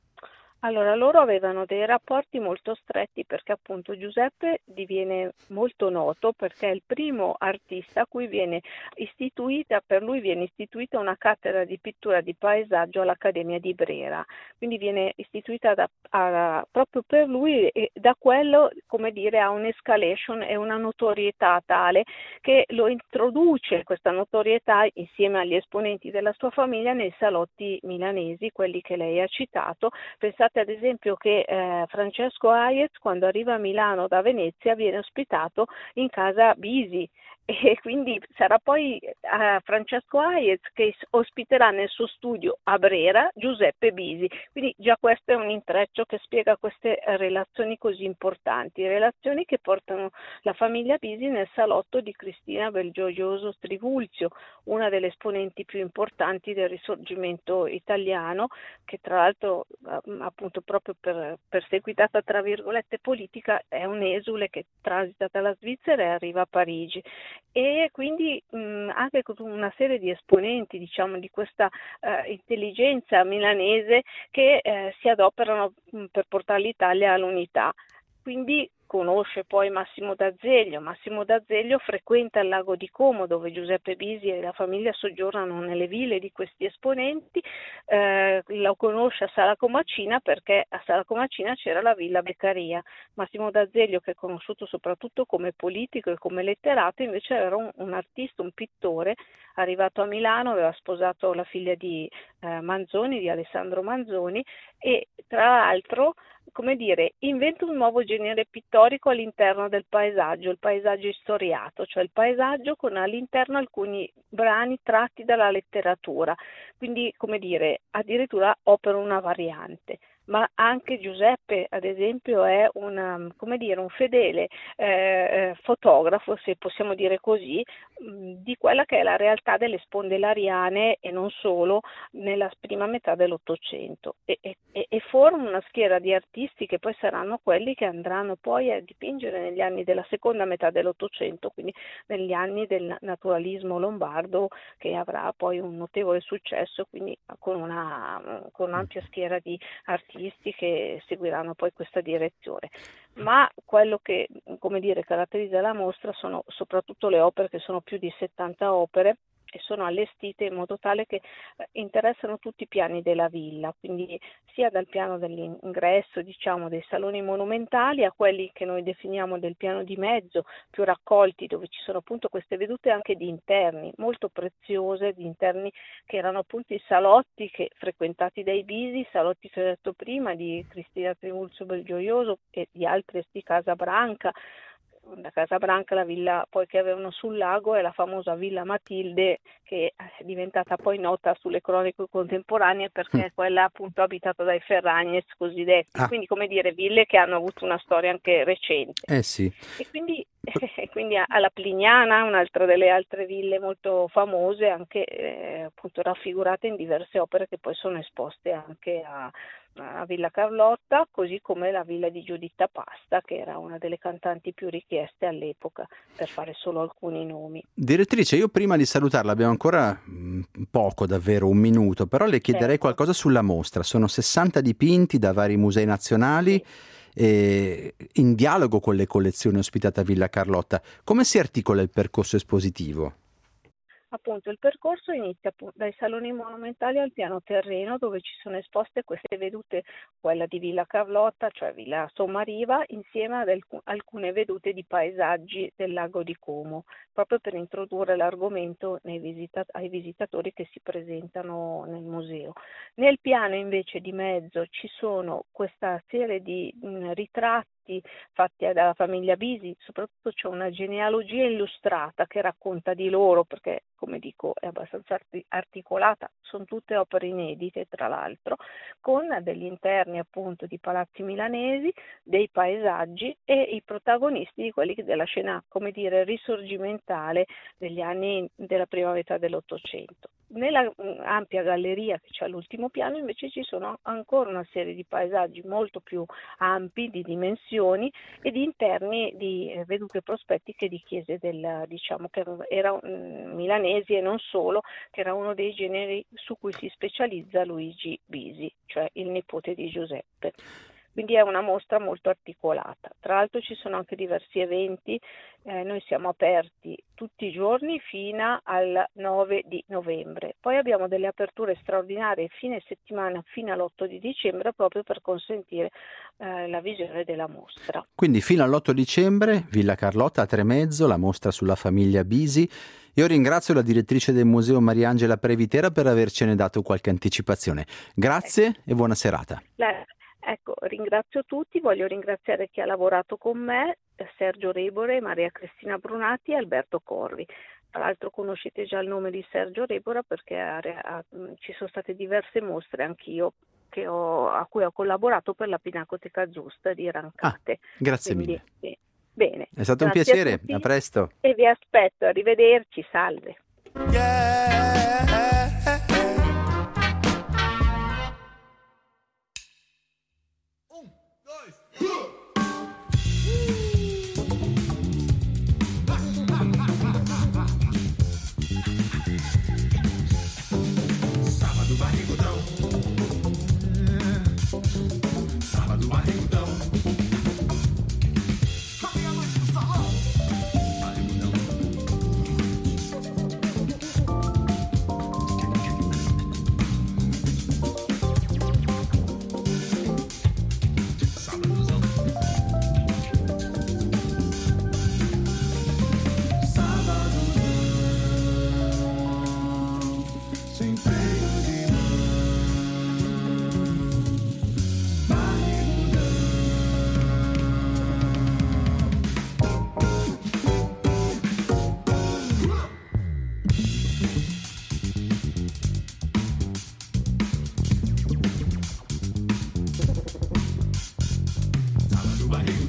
Allora, loro avevano dei rapporti molto stretti perché appunto Giuseppe diviene molto noto perché è il primo artista a cui viene istituita una cattedra di pittura di paesaggio all'Accademia di Brera. Quindi viene istituita proprio per lui, e da quello, come dire, ha un'escalation e una notorietà tale che lo introduce, questa notorietà, insieme agli esponenti della sua famiglia, nei salotti milanesi, quelli che lei ha citato. Pensate ad esempio che Francesco Hayez, quando arriva a Milano da Venezia, viene ospitato in casa Bisi, e quindi sarà poi Francesco Hayez che ospiterà nel suo studio a Brera Giuseppe Bisi. Quindi già questo è un intreccio che spiega queste relazioni così importanti, relazioni che portano la famiglia Bisi nel salotto di Cristina Belgioioso Strivulzio, una delle esponenti più importanti del Risorgimento italiano, che tra l'altro appunto proprio perseguitata tra virgolette politica, è un esule che transita dalla Svizzera e arriva a Parigi. E quindi anche con una serie di esponenti, diciamo, di questa intelligenza milanese che si adoperano per portare l'Italia all'unità. Quindi conosce poi Massimo D'Azeglio frequenta il lago di Como, dove Giuseppe Bisi e la famiglia soggiornano nelle ville di questi esponenti, lo conosce a Sala Comacina perché a Sala Comacina c'era la Villa Beccaria. Massimo D'Azeglio, che è conosciuto soprattutto come politico e come letterato, invece era un artista, un pittore, arrivato a Milano, aveva sposato la figlia di Manzoni, di Alessandro Manzoni, e tra l'altro, come dire, inventa un nuovo genere pittorico storico all'interno del paesaggio, il paesaggio istoriato, cioè il paesaggio con all'interno alcuni brani tratti dalla letteratura, quindi come dire, addirittura opera una variante. Ma anche Giuseppe, ad esempio, è un fedele fotografo, se possiamo dire così, di quella che è la realtà delle sponde lariane e non solo nella prima metà dell'Ottocento e forma una schiera di artisti che poi saranno quelli che andranno poi a dipingere negli anni della seconda metà dell'Ottocento, quindi negli anni del naturalismo lombardo, che avrà poi un notevole successo, quindi con un'ampia schiera di artisti che seguiranno poi questa direzione. Ma quello che, come dire, caratterizza la mostra sono soprattutto le opere, che sono più di 70 opere, e sono allestite in modo tale che interessano tutti i piani della villa, quindi sia dal piano dell'ingresso, diciamo, dei saloni monumentali, a quelli che noi definiamo del piano di mezzo, più raccolti, dove ci sono appunto queste vedute anche di interni, molto preziose, di interni che erano appunto i salotti frequentati dai Bisi, salotti che ho detto prima, di Cristina Trivulzio Belgioioso e di altri di Casabranca. Da Casabranca, la villa poi che avevano sul lago, è la famosa Villa Matilde, che è diventata poi nota sulle croniche contemporanee perché è quella appunto abitata dai Ferragnez cosiddetti, quindi come dire ville che hanno avuto una storia anche recente. Sì. E quindi alla Plignana, un'altra delle altre ville molto famose, anche appunto raffigurate in diverse opere che poi sono esposte anche a Villa Carlotta, così come la villa di Giuditta Pasta, che era una delle cantanti più richieste all'epoca, per fare solo alcuni nomi. Direttrice, io prima di salutarla, abbiamo ancora poco, davvero un minuto, però le chiederei qualcosa sulla mostra. Sono 60 dipinti da vari musei nazionali, in dialogo con le collezioni ospitate a Villa Carlotta. Come si articola il percorso espositivo? Appunto, il percorso inizia dai saloni monumentali al piano terreno, dove ci sono esposte queste vedute, quella di Villa Carlotta, cioè Villa Sommariva, insieme ad alcune vedute di paesaggi del lago di Como, proprio per introdurre l'argomento ai visitatori che si presentano nel museo. Nel piano invece di mezzo ci sono questa serie di ritratti fatti dalla famiglia Bisi, soprattutto c'è una genealogia illustrata che racconta di loro, perché come dico è abbastanza articolata, sono tutte opere inedite tra l'altro, con degli interni appunto di palazzi milanesi, dei paesaggi e i protagonisti di quelli della scena, come dire, risorgimentale degli anni della prima metà dell'Ottocento. Nella ampia galleria che c'è all'ultimo piano invece ci sono ancora una serie di paesaggi molto più ampi di dimensioni e di interni di vedute prospettiche di chiese diciamo che era milanesi e non solo, che era uno dei generi su cui si specializza Luigi Bisi, cioè il nipote di Giuseppe. Quindi è una mostra molto articolata. Tra l'altro ci sono anche diversi eventi, noi siamo aperti tutti i giorni fino al 9 di novembre. Poi abbiamo delle aperture straordinarie fine settimana fino all'8 di dicembre proprio per consentire la visione della mostra. Quindi fino all'8 dicembre, Villa Carlotta a Tremezzo, la mostra sulla famiglia Bisi. Io ringrazio la direttrice del Museo Mariangela Previtera per avercene dato qualche anticipazione. Grazie e buona serata. Ecco, ringrazio tutti, voglio ringraziare chi ha lavorato con me, Sergio Rebore, Maria Cristina Brunati e Alberto Corvi. Tra l'altro conoscete già il nome di Sergio Rebora perché ci sono state diverse mostre anch'io a cui ho collaborato per la Pinacoteca Giusta di Rancate. Grazie mille. Bene. È stato un piacere, a presto. E vi aspetto, arrivederci, salve.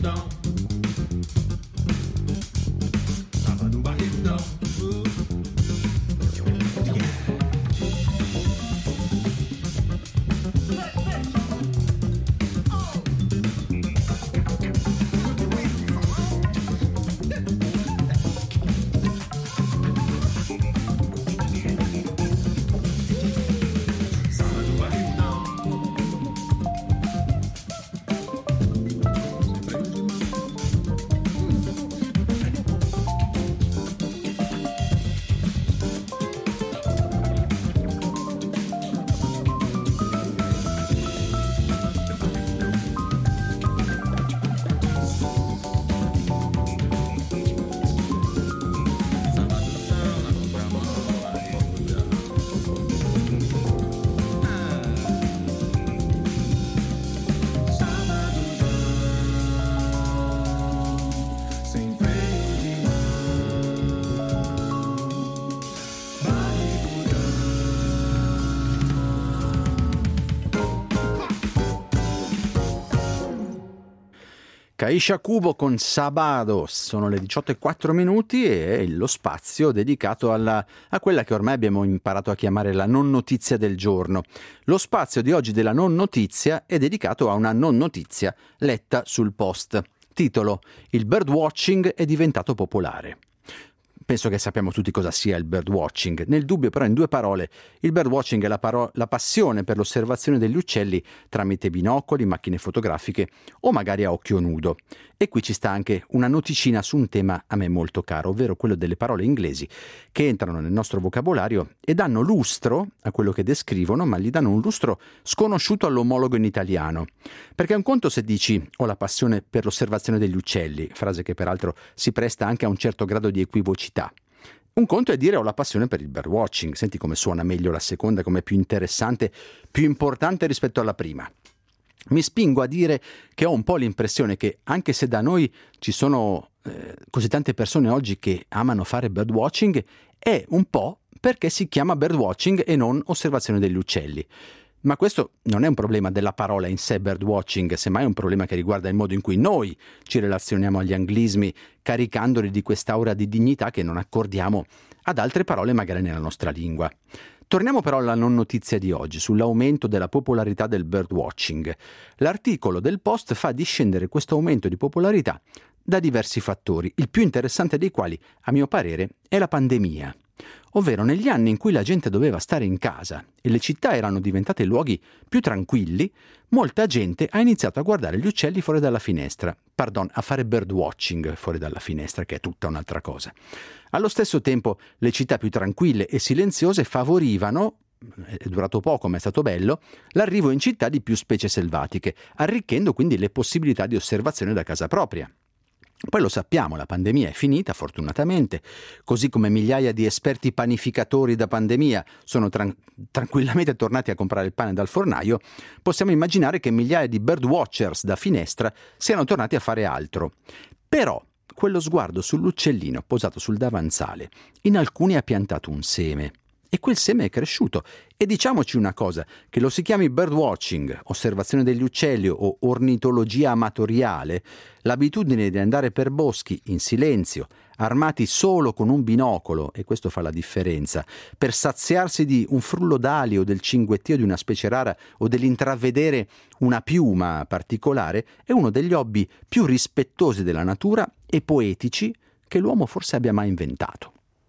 Caixa Cubo con Sabados, sono le 18:04 e lo spazio dedicato a quella che ormai abbiamo imparato a chiamare la non notizia del giorno. Lo spazio di oggi della non notizia è dedicato a una non notizia letta sul Post. Titolo: Il birdwatching è diventato popolare. Penso che sappiamo tutti cosa sia il birdwatching. Nel dubbio, però, in due parole, il birdwatching è la passione per l'osservazione degli uccelli tramite binocoli, macchine fotografiche o magari a occhio nudo. E qui ci sta anche una noticina su un tema a me molto caro, ovvero quello delle parole inglesi che entrano nel nostro vocabolario e danno lustro a quello che descrivono, ma gli danno un lustro sconosciuto all'omologo in italiano. Perché un conto se dici ho la passione per l'osservazione degli uccelli, frase che peraltro si presta anche a un certo grado di equivocità. Un conto è dire ho la passione per il birdwatching, senti come suona meglio la seconda, come è più interessante, più importante rispetto alla prima. Mi spingo a dire che ho un po' l'impressione che, anche se da noi ci sono così tante persone oggi che amano fare birdwatching, è un po' perché si chiama birdwatching e non osservazione degli uccelli. Ma questo non è un problema della parola in sé, birdwatching, semmai è un problema che riguarda il modo in cui noi ci relazioniamo agli anglismi, caricandoli di quest'aura di dignità che non accordiamo ad altre parole magari nella nostra lingua. Torniamo però alla non notizia di oggi, sull'aumento della popolarità del birdwatching. L'articolo del Post fa discendere questo aumento di popolarità da diversi fattori, il più interessante dei quali, a mio parere, è la pandemia. Ovvero negli anni in cui la gente doveva stare in casa e le città erano diventate luoghi più tranquilli, molta gente ha iniziato a guardare gli uccelli fuori dalla finestra, a fare birdwatching fuori dalla finestra, che è tutta un'altra cosa. Allo stesso tempo le città più tranquille e silenziose favorivano, è durato poco ma è stato bello, l'arrivo in città di più specie selvatiche, arricchendo quindi le possibilità di osservazione da casa propria. Poi lo sappiamo, la pandemia è finita fortunatamente, così come migliaia di esperti panificatori da pandemia sono tranquillamente tornati a comprare il pane dal fornaio, possiamo immaginare che migliaia di birdwatchers da finestra siano tornati a fare altro. Però quello sguardo sull'uccellino posato sul davanzale in alcuni ha piantato un seme. E quel seme è cresciuto. E diciamoci una cosa, che lo si chiami birdwatching, osservazione degli uccelli o ornitologia amatoriale, l'abitudine di andare per boschi in silenzio, armati solo con un binocolo, e questo fa la differenza, per saziarsi di un frullo d'ali o del cinguettio di una specie rara o dell'intravedere una piuma particolare, è uno degli hobby più rispettosi della natura e poetici che l'uomo forse abbia mai inventato.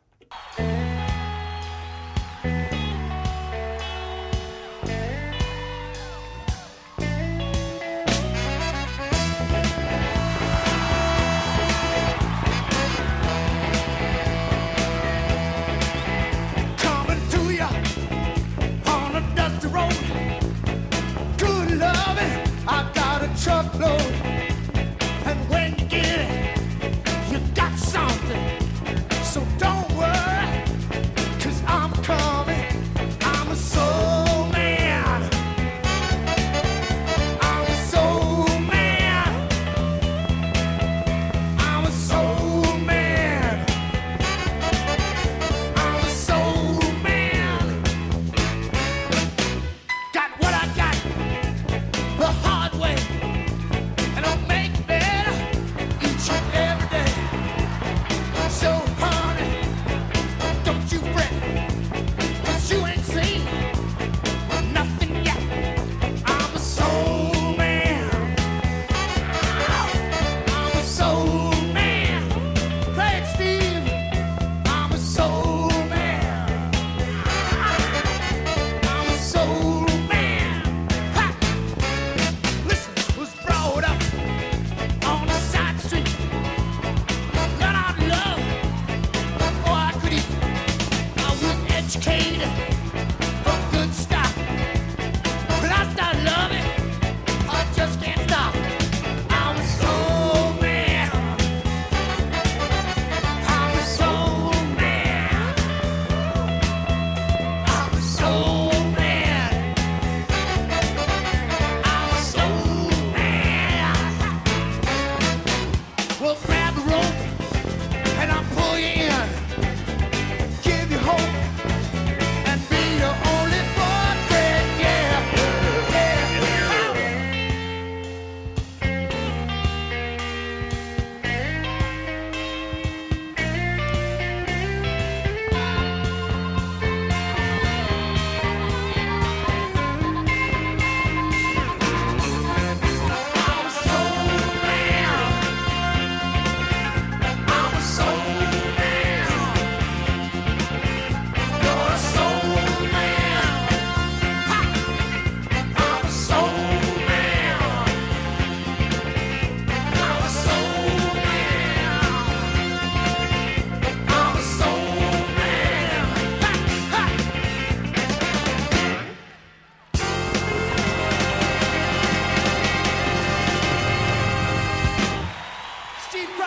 Truckload, and when you get it, you got something. So don't worry,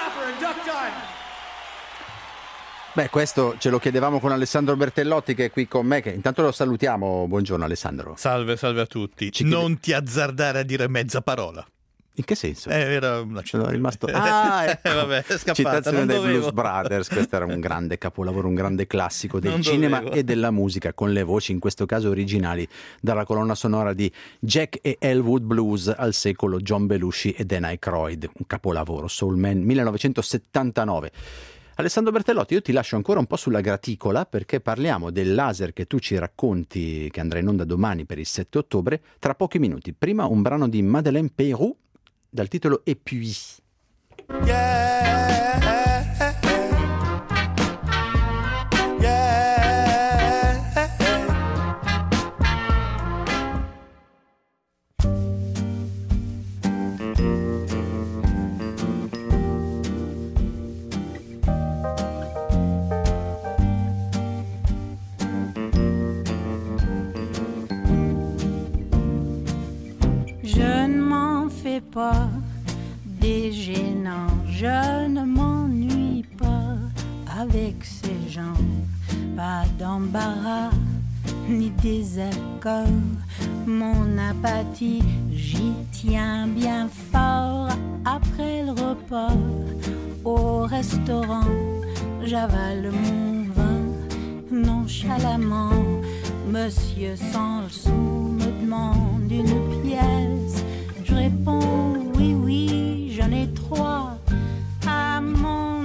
Clapper and Duck Dynamite. Beh, questo ce lo chiedevamo con Alessandro Bertellotti, che è qui con me, che intanto lo salutiamo. Buongiorno Alessandro. Salve a tutti. Non ti azzardare a dire mezza parola. In che senso? Era una Sono rimasto... ecco. Vabbè, è scappata. Citazione dei Blues Brothers. Questo era un grande capolavoro, un grande classico del cinema e della musica, con le voci, in questo caso originali, dalla colonna sonora di Jack e Elwood Blues al secolo, John Belushi e Dan Aykroyd. Un capolavoro, Soul Man, 1979. Alessandro Bertellotti, io ti lascio ancora un po' sulla graticola, perché parliamo del laser che tu ci racconti, che andrà in onda domani per il 7 ottobre, tra pochi minuti. Prima un brano di Madeleine Peyroux dal titolo Et puis. Pas dégênant, je ne m'ennuie pas avec ces gens, pas d'embarras ni désaccord, mon apathie j'y tiens bien fort. Après le repas au restaurant, j'avale mon vin nonchalamment. Monsieur sans le sou me demande une pièce. Je réponds oui, oui, j'en ai 3 à mon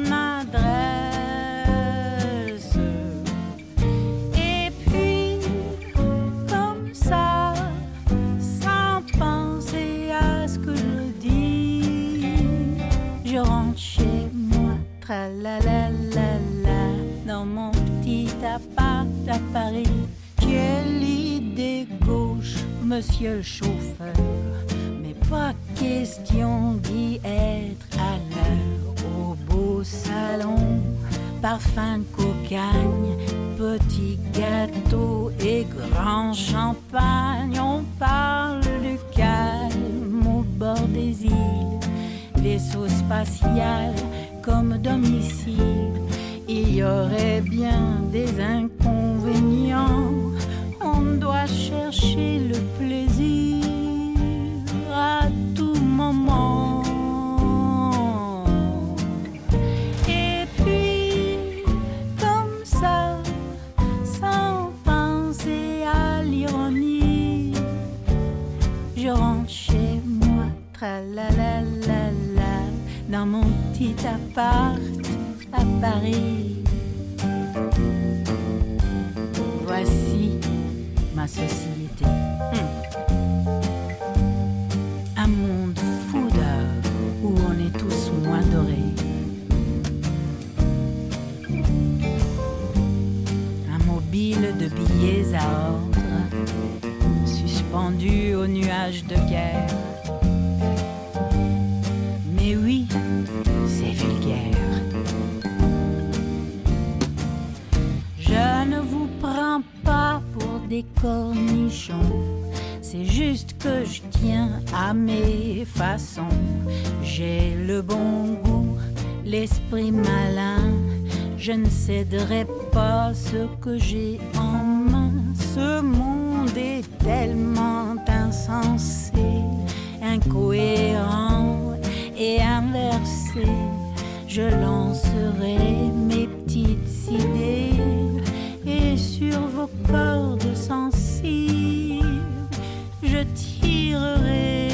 adresse. Et puis, comme ça, sans penser à ce que je dis, je rentre chez moi, tralalalala, dans mon petit appart à Paris. Quelle idée gauche, monsieur le chauffeur. Pas question d'y être à l'heure au beau salon. Parfum de cocagne, petit gâteau et grand champagne. On parle du calme au bord des îles, vaisseau spatial comme domicile. Il y aurait bien des inconvénients. On doit chercher le plaisir à tout moment. Et puis, comme ça, sans penser à l'ironie, je rentre chez moi, tralalalala, dans mon petit appart à Paris. Voici ma société. Un monde fou d'heures où on est tous moins dorés. Un mobile de billets à ordre, suspendu aux nuages de guerre. Mais oui, c'est vulgaire. Je ne vous prends pas pour des cornichons. C'est juste que je tiens à mes façons. J'ai le bon goût, l'esprit malin. Je ne céderai pas ce que j'ai en main. Ce monde est tellement insensé, incohérent et inversé. Je lancerai mes petites idées et sur vos cordes sensibles je tirerai.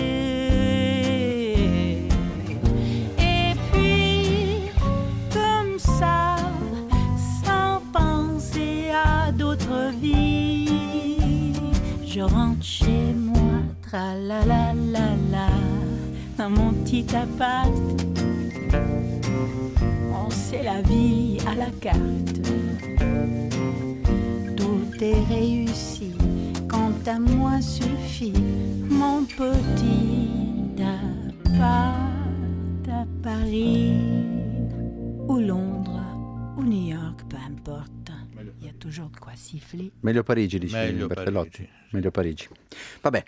Et puis, comme ça, sans penser à d'autres vies, je rentre chez moi, tralalalala, dans mon petit appart. On sait la vie à la carte. Tout est réussi. Quant à moi suffit mon petit appart à Paris ou Londres ou New York, peu importe. Il y a toujours de quoi siffler. Meglio Parigi, dici Bertellotti. Meglio Parigi. Vabbè,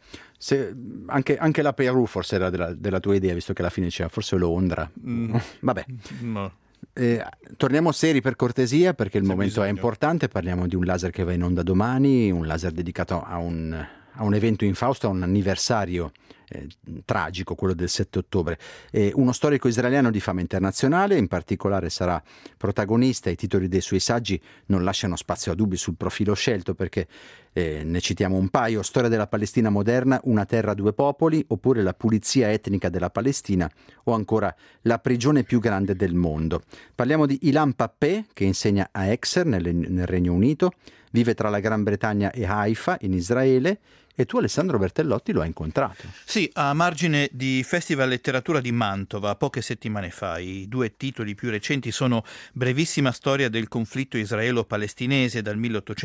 anche la Perù forse era della tua idea, visto che alla fine c'era forse Londra. Vabbè. No. Torniamo seri per cortesia, perché il momento è importante. Parliamo di un laser che va in onda domani, un laser dedicato a un evento infausto, a un anniversario tragico, quello del 7 ottobre. Uno storico israeliano di fama internazionale, in particolare sarà protagonista. I titoli dei suoi saggi non lasciano spazio a dubbi sul profilo scelto, perché ne citiamo un paio: Storia della Palestina moderna, Una terra, due popoli, oppure La pulizia etnica della Palestina, o ancora La prigione più grande del mondo. Parliamo di Ilan Pappé, che insegna a Exeter nel Regno Unito, vive tra la Gran Bretagna e Haifa in Israele, e tu, Alessandro Bertellotti, lo hai incontrato. Sì, a margine di Festival Letteratura di Mantova poche settimane fa. I due titoli più recenti sono Brevissima storia del conflitto israelo-palestinese dal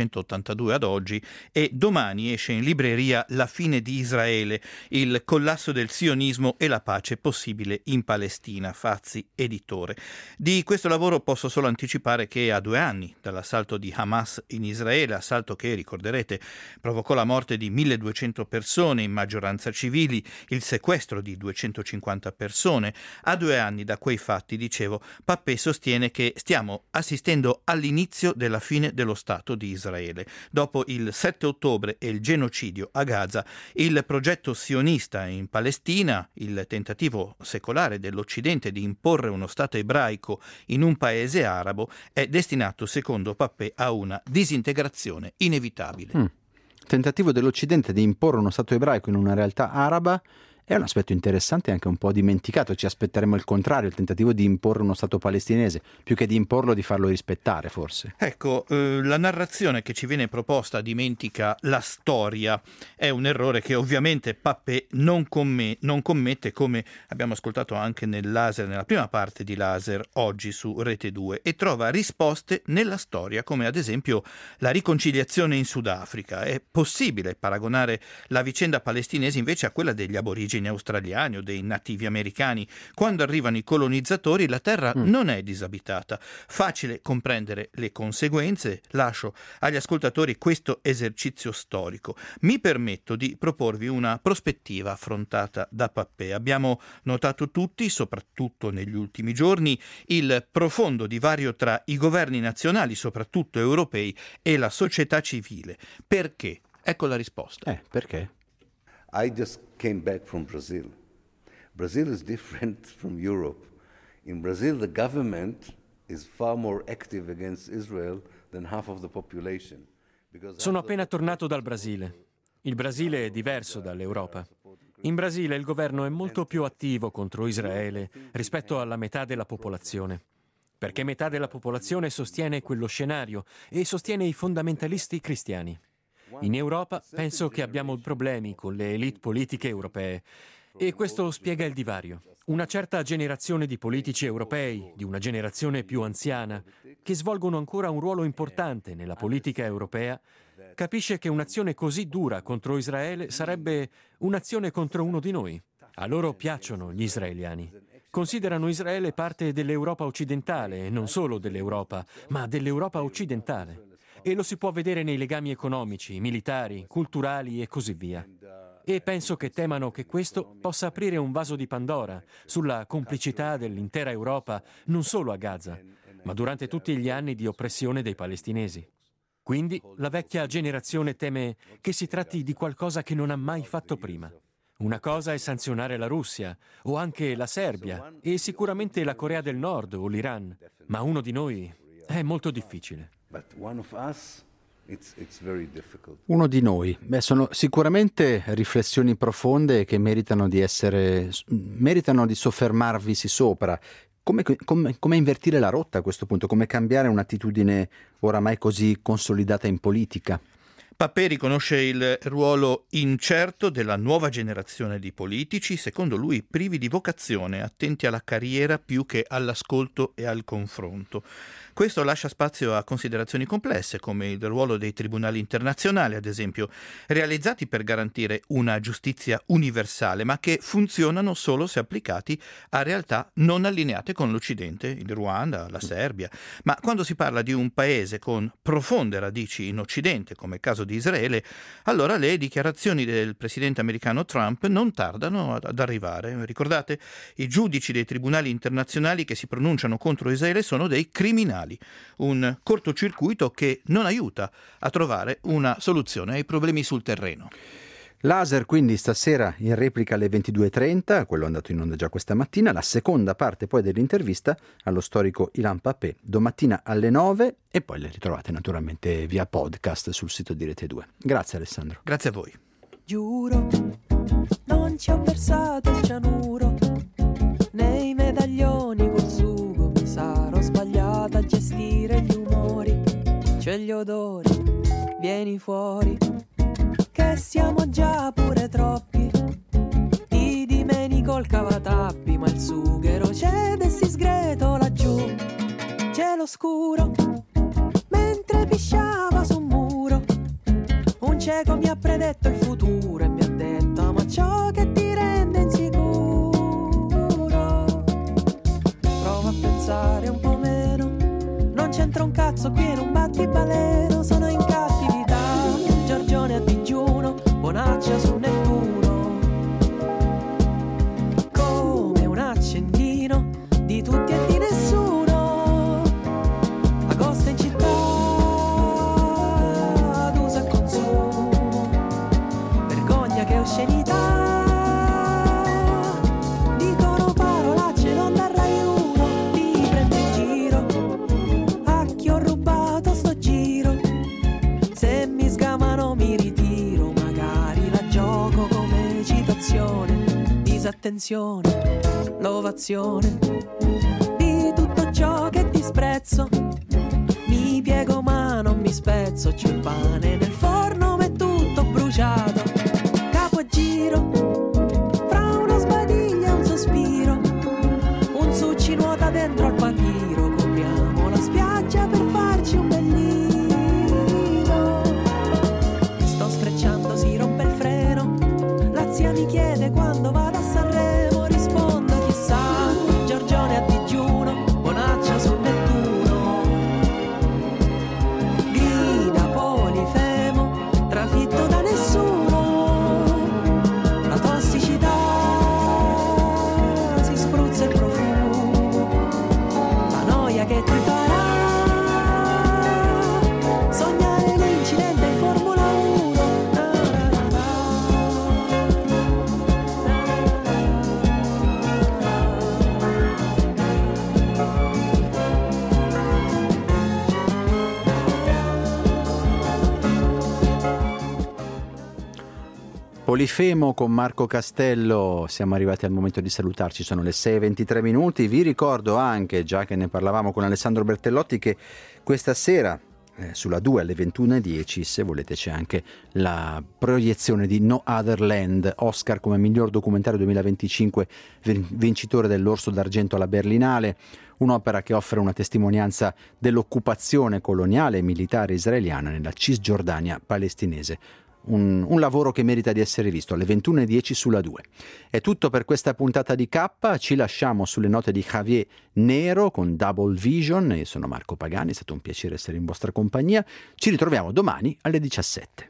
1882 ad oggi e domani esce in libreria La fine di Israele, il collasso del sionismo e la pace possibile in Palestina, Fazzi editore. Di questo lavoro posso solo anticipare che a 2 anni dall'assalto di Hamas in Israele, assalto che, ricorderete, provocò la morte di 1200 persone, in maggioranza civili, il sequestro di 250 persone. A 2 anni da quei fatti, dicevo, Pappé sostiene che stiamo assistendo all'inizio della fine dello Stato di Israele. Dopo il 7 ottobre e il genocidio a Gaza, il progetto sionista in Palestina, il tentativo secolare dell'Occidente di imporre uno Stato ebraico in un paese arabo, è destinato, secondo Pappé, a una disintegrazione inevitabile. Tentativo dell'Occidente di imporre uno Stato ebraico in una realtà araba è un aspetto interessante e anche un po' dimenticato. Ci aspetteremo il contrario, il tentativo di imporre uno Stato palestinese, più che di imporlo, di farlo rispettare, forse. Ecco, la narrazione che ci viene proposta dimentica la storia. È un errore che ovviamente Pappé non commette, come abbiamo ascoltato anche nella prima parte di Laser oggi su Rete 2, e trova risposte nella storia, come ad esempio la riconciliazione in Sudafrica. È possibile paragonare la vicenda palestinese invece a quella degli aborigeni australiani o dei nativi americani. Quando arrivano i colonizzatori, la terra non è disabitata. Facile comprendere le conseguenze. Lascio agli ascoltatori questo esercizio storico. Mi permetto di proporvi una prospettiva affrontata da Pappé. Abbiamo notato tutti, soprattutto negli ultimi giorni, il profondo divario tra i governi nazionali, soprattutto europei, e la società civile. Perché? Ecco la risposta. Perché? I just came back from Brazil. Brazil is different from Europe. In Brazil, the government is far more active against Israel than half of the population. Sono appena tornato dal Brasile. Il Brasile è diverso dall'Europa. In Brasile il governo è molto più attivo contro Israele rispetto alla metà della popolazione, perché metà della popolazione sostiene quello scenario e sostiene i fondamentalisti cristiani. In Europa penso che abbiamo problemi con le elite politiche europee e questo spiega il divario. Una certa generazione di politici europei, di una generazione più anziana, che svolgono ancora un ruolo importante nella politica europea, capisce che un'azione così dura contro Israele sarebbe un'azione contro uno di noi. A loro piacciono gli israeliani. Considerano Israele parte dell'Europa occidentale, e non solo dell'Europa, ma dell'Europa occidentale. E lo si può vedere nei legami economici, militari, culturali e così via. E penso che temano che questo possa aprire un vaso di Pandora sulla complicità dell'intera Europa, non solo a Gaza, ma durante tutti gli anni di oppressione dei palestinesi. Quindi la vecchia generazione teme che si tratti di qualcosa che non ha mai fatto prima. Una cosa è sanzionare la Russia, o anche la Serbia, e sicuramente la Corea del Nord o l'Iran, ma uno di noi è molto difficile. Uno di noi. Sono sicuramente riflessioni profonde che meritano di soffermarvisi sopra. Come invertire la rotta a questo punto? Come cambiare un'attitudine oramai così consolidata in politica? Pape riconosce il ruolo incerto della nuova generazione di politici, secondo lui privi di vocazione, attenti alla carriera più che all'ascolto e al confronto. Questo lascia spazio a considerazioni complesse, come il ruolo dei tribunali internazionali, ad esempio, realizzati per garantire una giustizia universale, ma che funzionano solo se applicati a realtà non allineate con l'Occidente, il Ruanda, la Serbia. Ma quando si parla di un paese con profonde radici in Occidente, come il caso di Israele, allora le dichiarazioni del presidente americano Trump non tardano ad arrivare. Ricordate? I giudici dei tribunali internazionali che si pronunciano contro Israele sono dei criminali. Un cortocircuito che non aiuta a trovare una soluzione ai problemi sul terreno. Laser quindi stasera in replica alle 22.30, quello è andato in onda già questa mattina, la seconda parte poi dell'intervista allo storico Ilan Pape, domattina alle 9 e poi le ritrovate naturalmente via podcast sul sito di Rete 2. Grazie Alessandro. Grazie a voi. Giuro, non ci ho versato il cianuro nei medaglioni col sugo, mi sarò sbagliata a gestire gli umori, c'è gli odori, vieni fuori, che siamo già pure troppi, ti dimentico il cavatappi, ma il sughero cede e si sgretola laggiù, cielo scuro, mentre pisciava su un muro, un cieco mi ha predetto il futuro e mi ha detto ma ciò che ti rende insicuro, prova a pensare un po' meno, non c'entra un cazzo qui in un battibaleno, sono in cattività, Giorgione a digiuno, Bonaccia su Nettuno, come un accendino di tutti e di nessuno, agosto in città d'uso e consumo, vergogna che oscenità, dicono parolacce non da Rai 1, ti prendo in giro, a chi ho rubato sto giro, se mi sgamano mi ritiro, magari la gioco come citazione, disattenzione, l'ovazione di tutto ciò che disprezzo, mi piego ma non mi spezzo, c'è il pane nel forno ma è tutto bruciato, capo a giro, fra una sbadiglia e un sospiro, un succi nuota dentro al patiro, copriamo la spiaggia per farci un bel nido, sto sfrecciando, si rompe il freno, la zia mi chiede quando vado a Sanremo, rispondo chissà, Giorgione a digiuno, Bonaccia su Nettuno, grida Polifemo, trafitto da nessuno, la tossicità si spruzza il profumo, la noia che ti farà sognare l'incidente in Formula 1. Polifemo con Marco Castello, siamo arrivati al momento di salutarci, sono le 6:23 minuti, vi ricordo anche, già che ne parlavamo con Alessandro Bertellotti, che questa sera sulla 2 alle 21:10, se volete, c'è anche la proiezione di No Other Land, Oscar come miglior documentario 2025, vincitore dell'Orso d'Argento alla Berlinale, un'opera che offre una testimonianza dell'occupazione coloniale e militare israeliana nella Cisgiordania palestinese. Un lavoro che merita di essere visto alle 21:10 sulla 2. È tutto per questa puntata di K, ci lasciamo sulle note di Javier Nero con Double Vision. Io sono Marco Pagani, è stato un piacere essere in vostra compagnia, ci ritroviamo domani alle 17.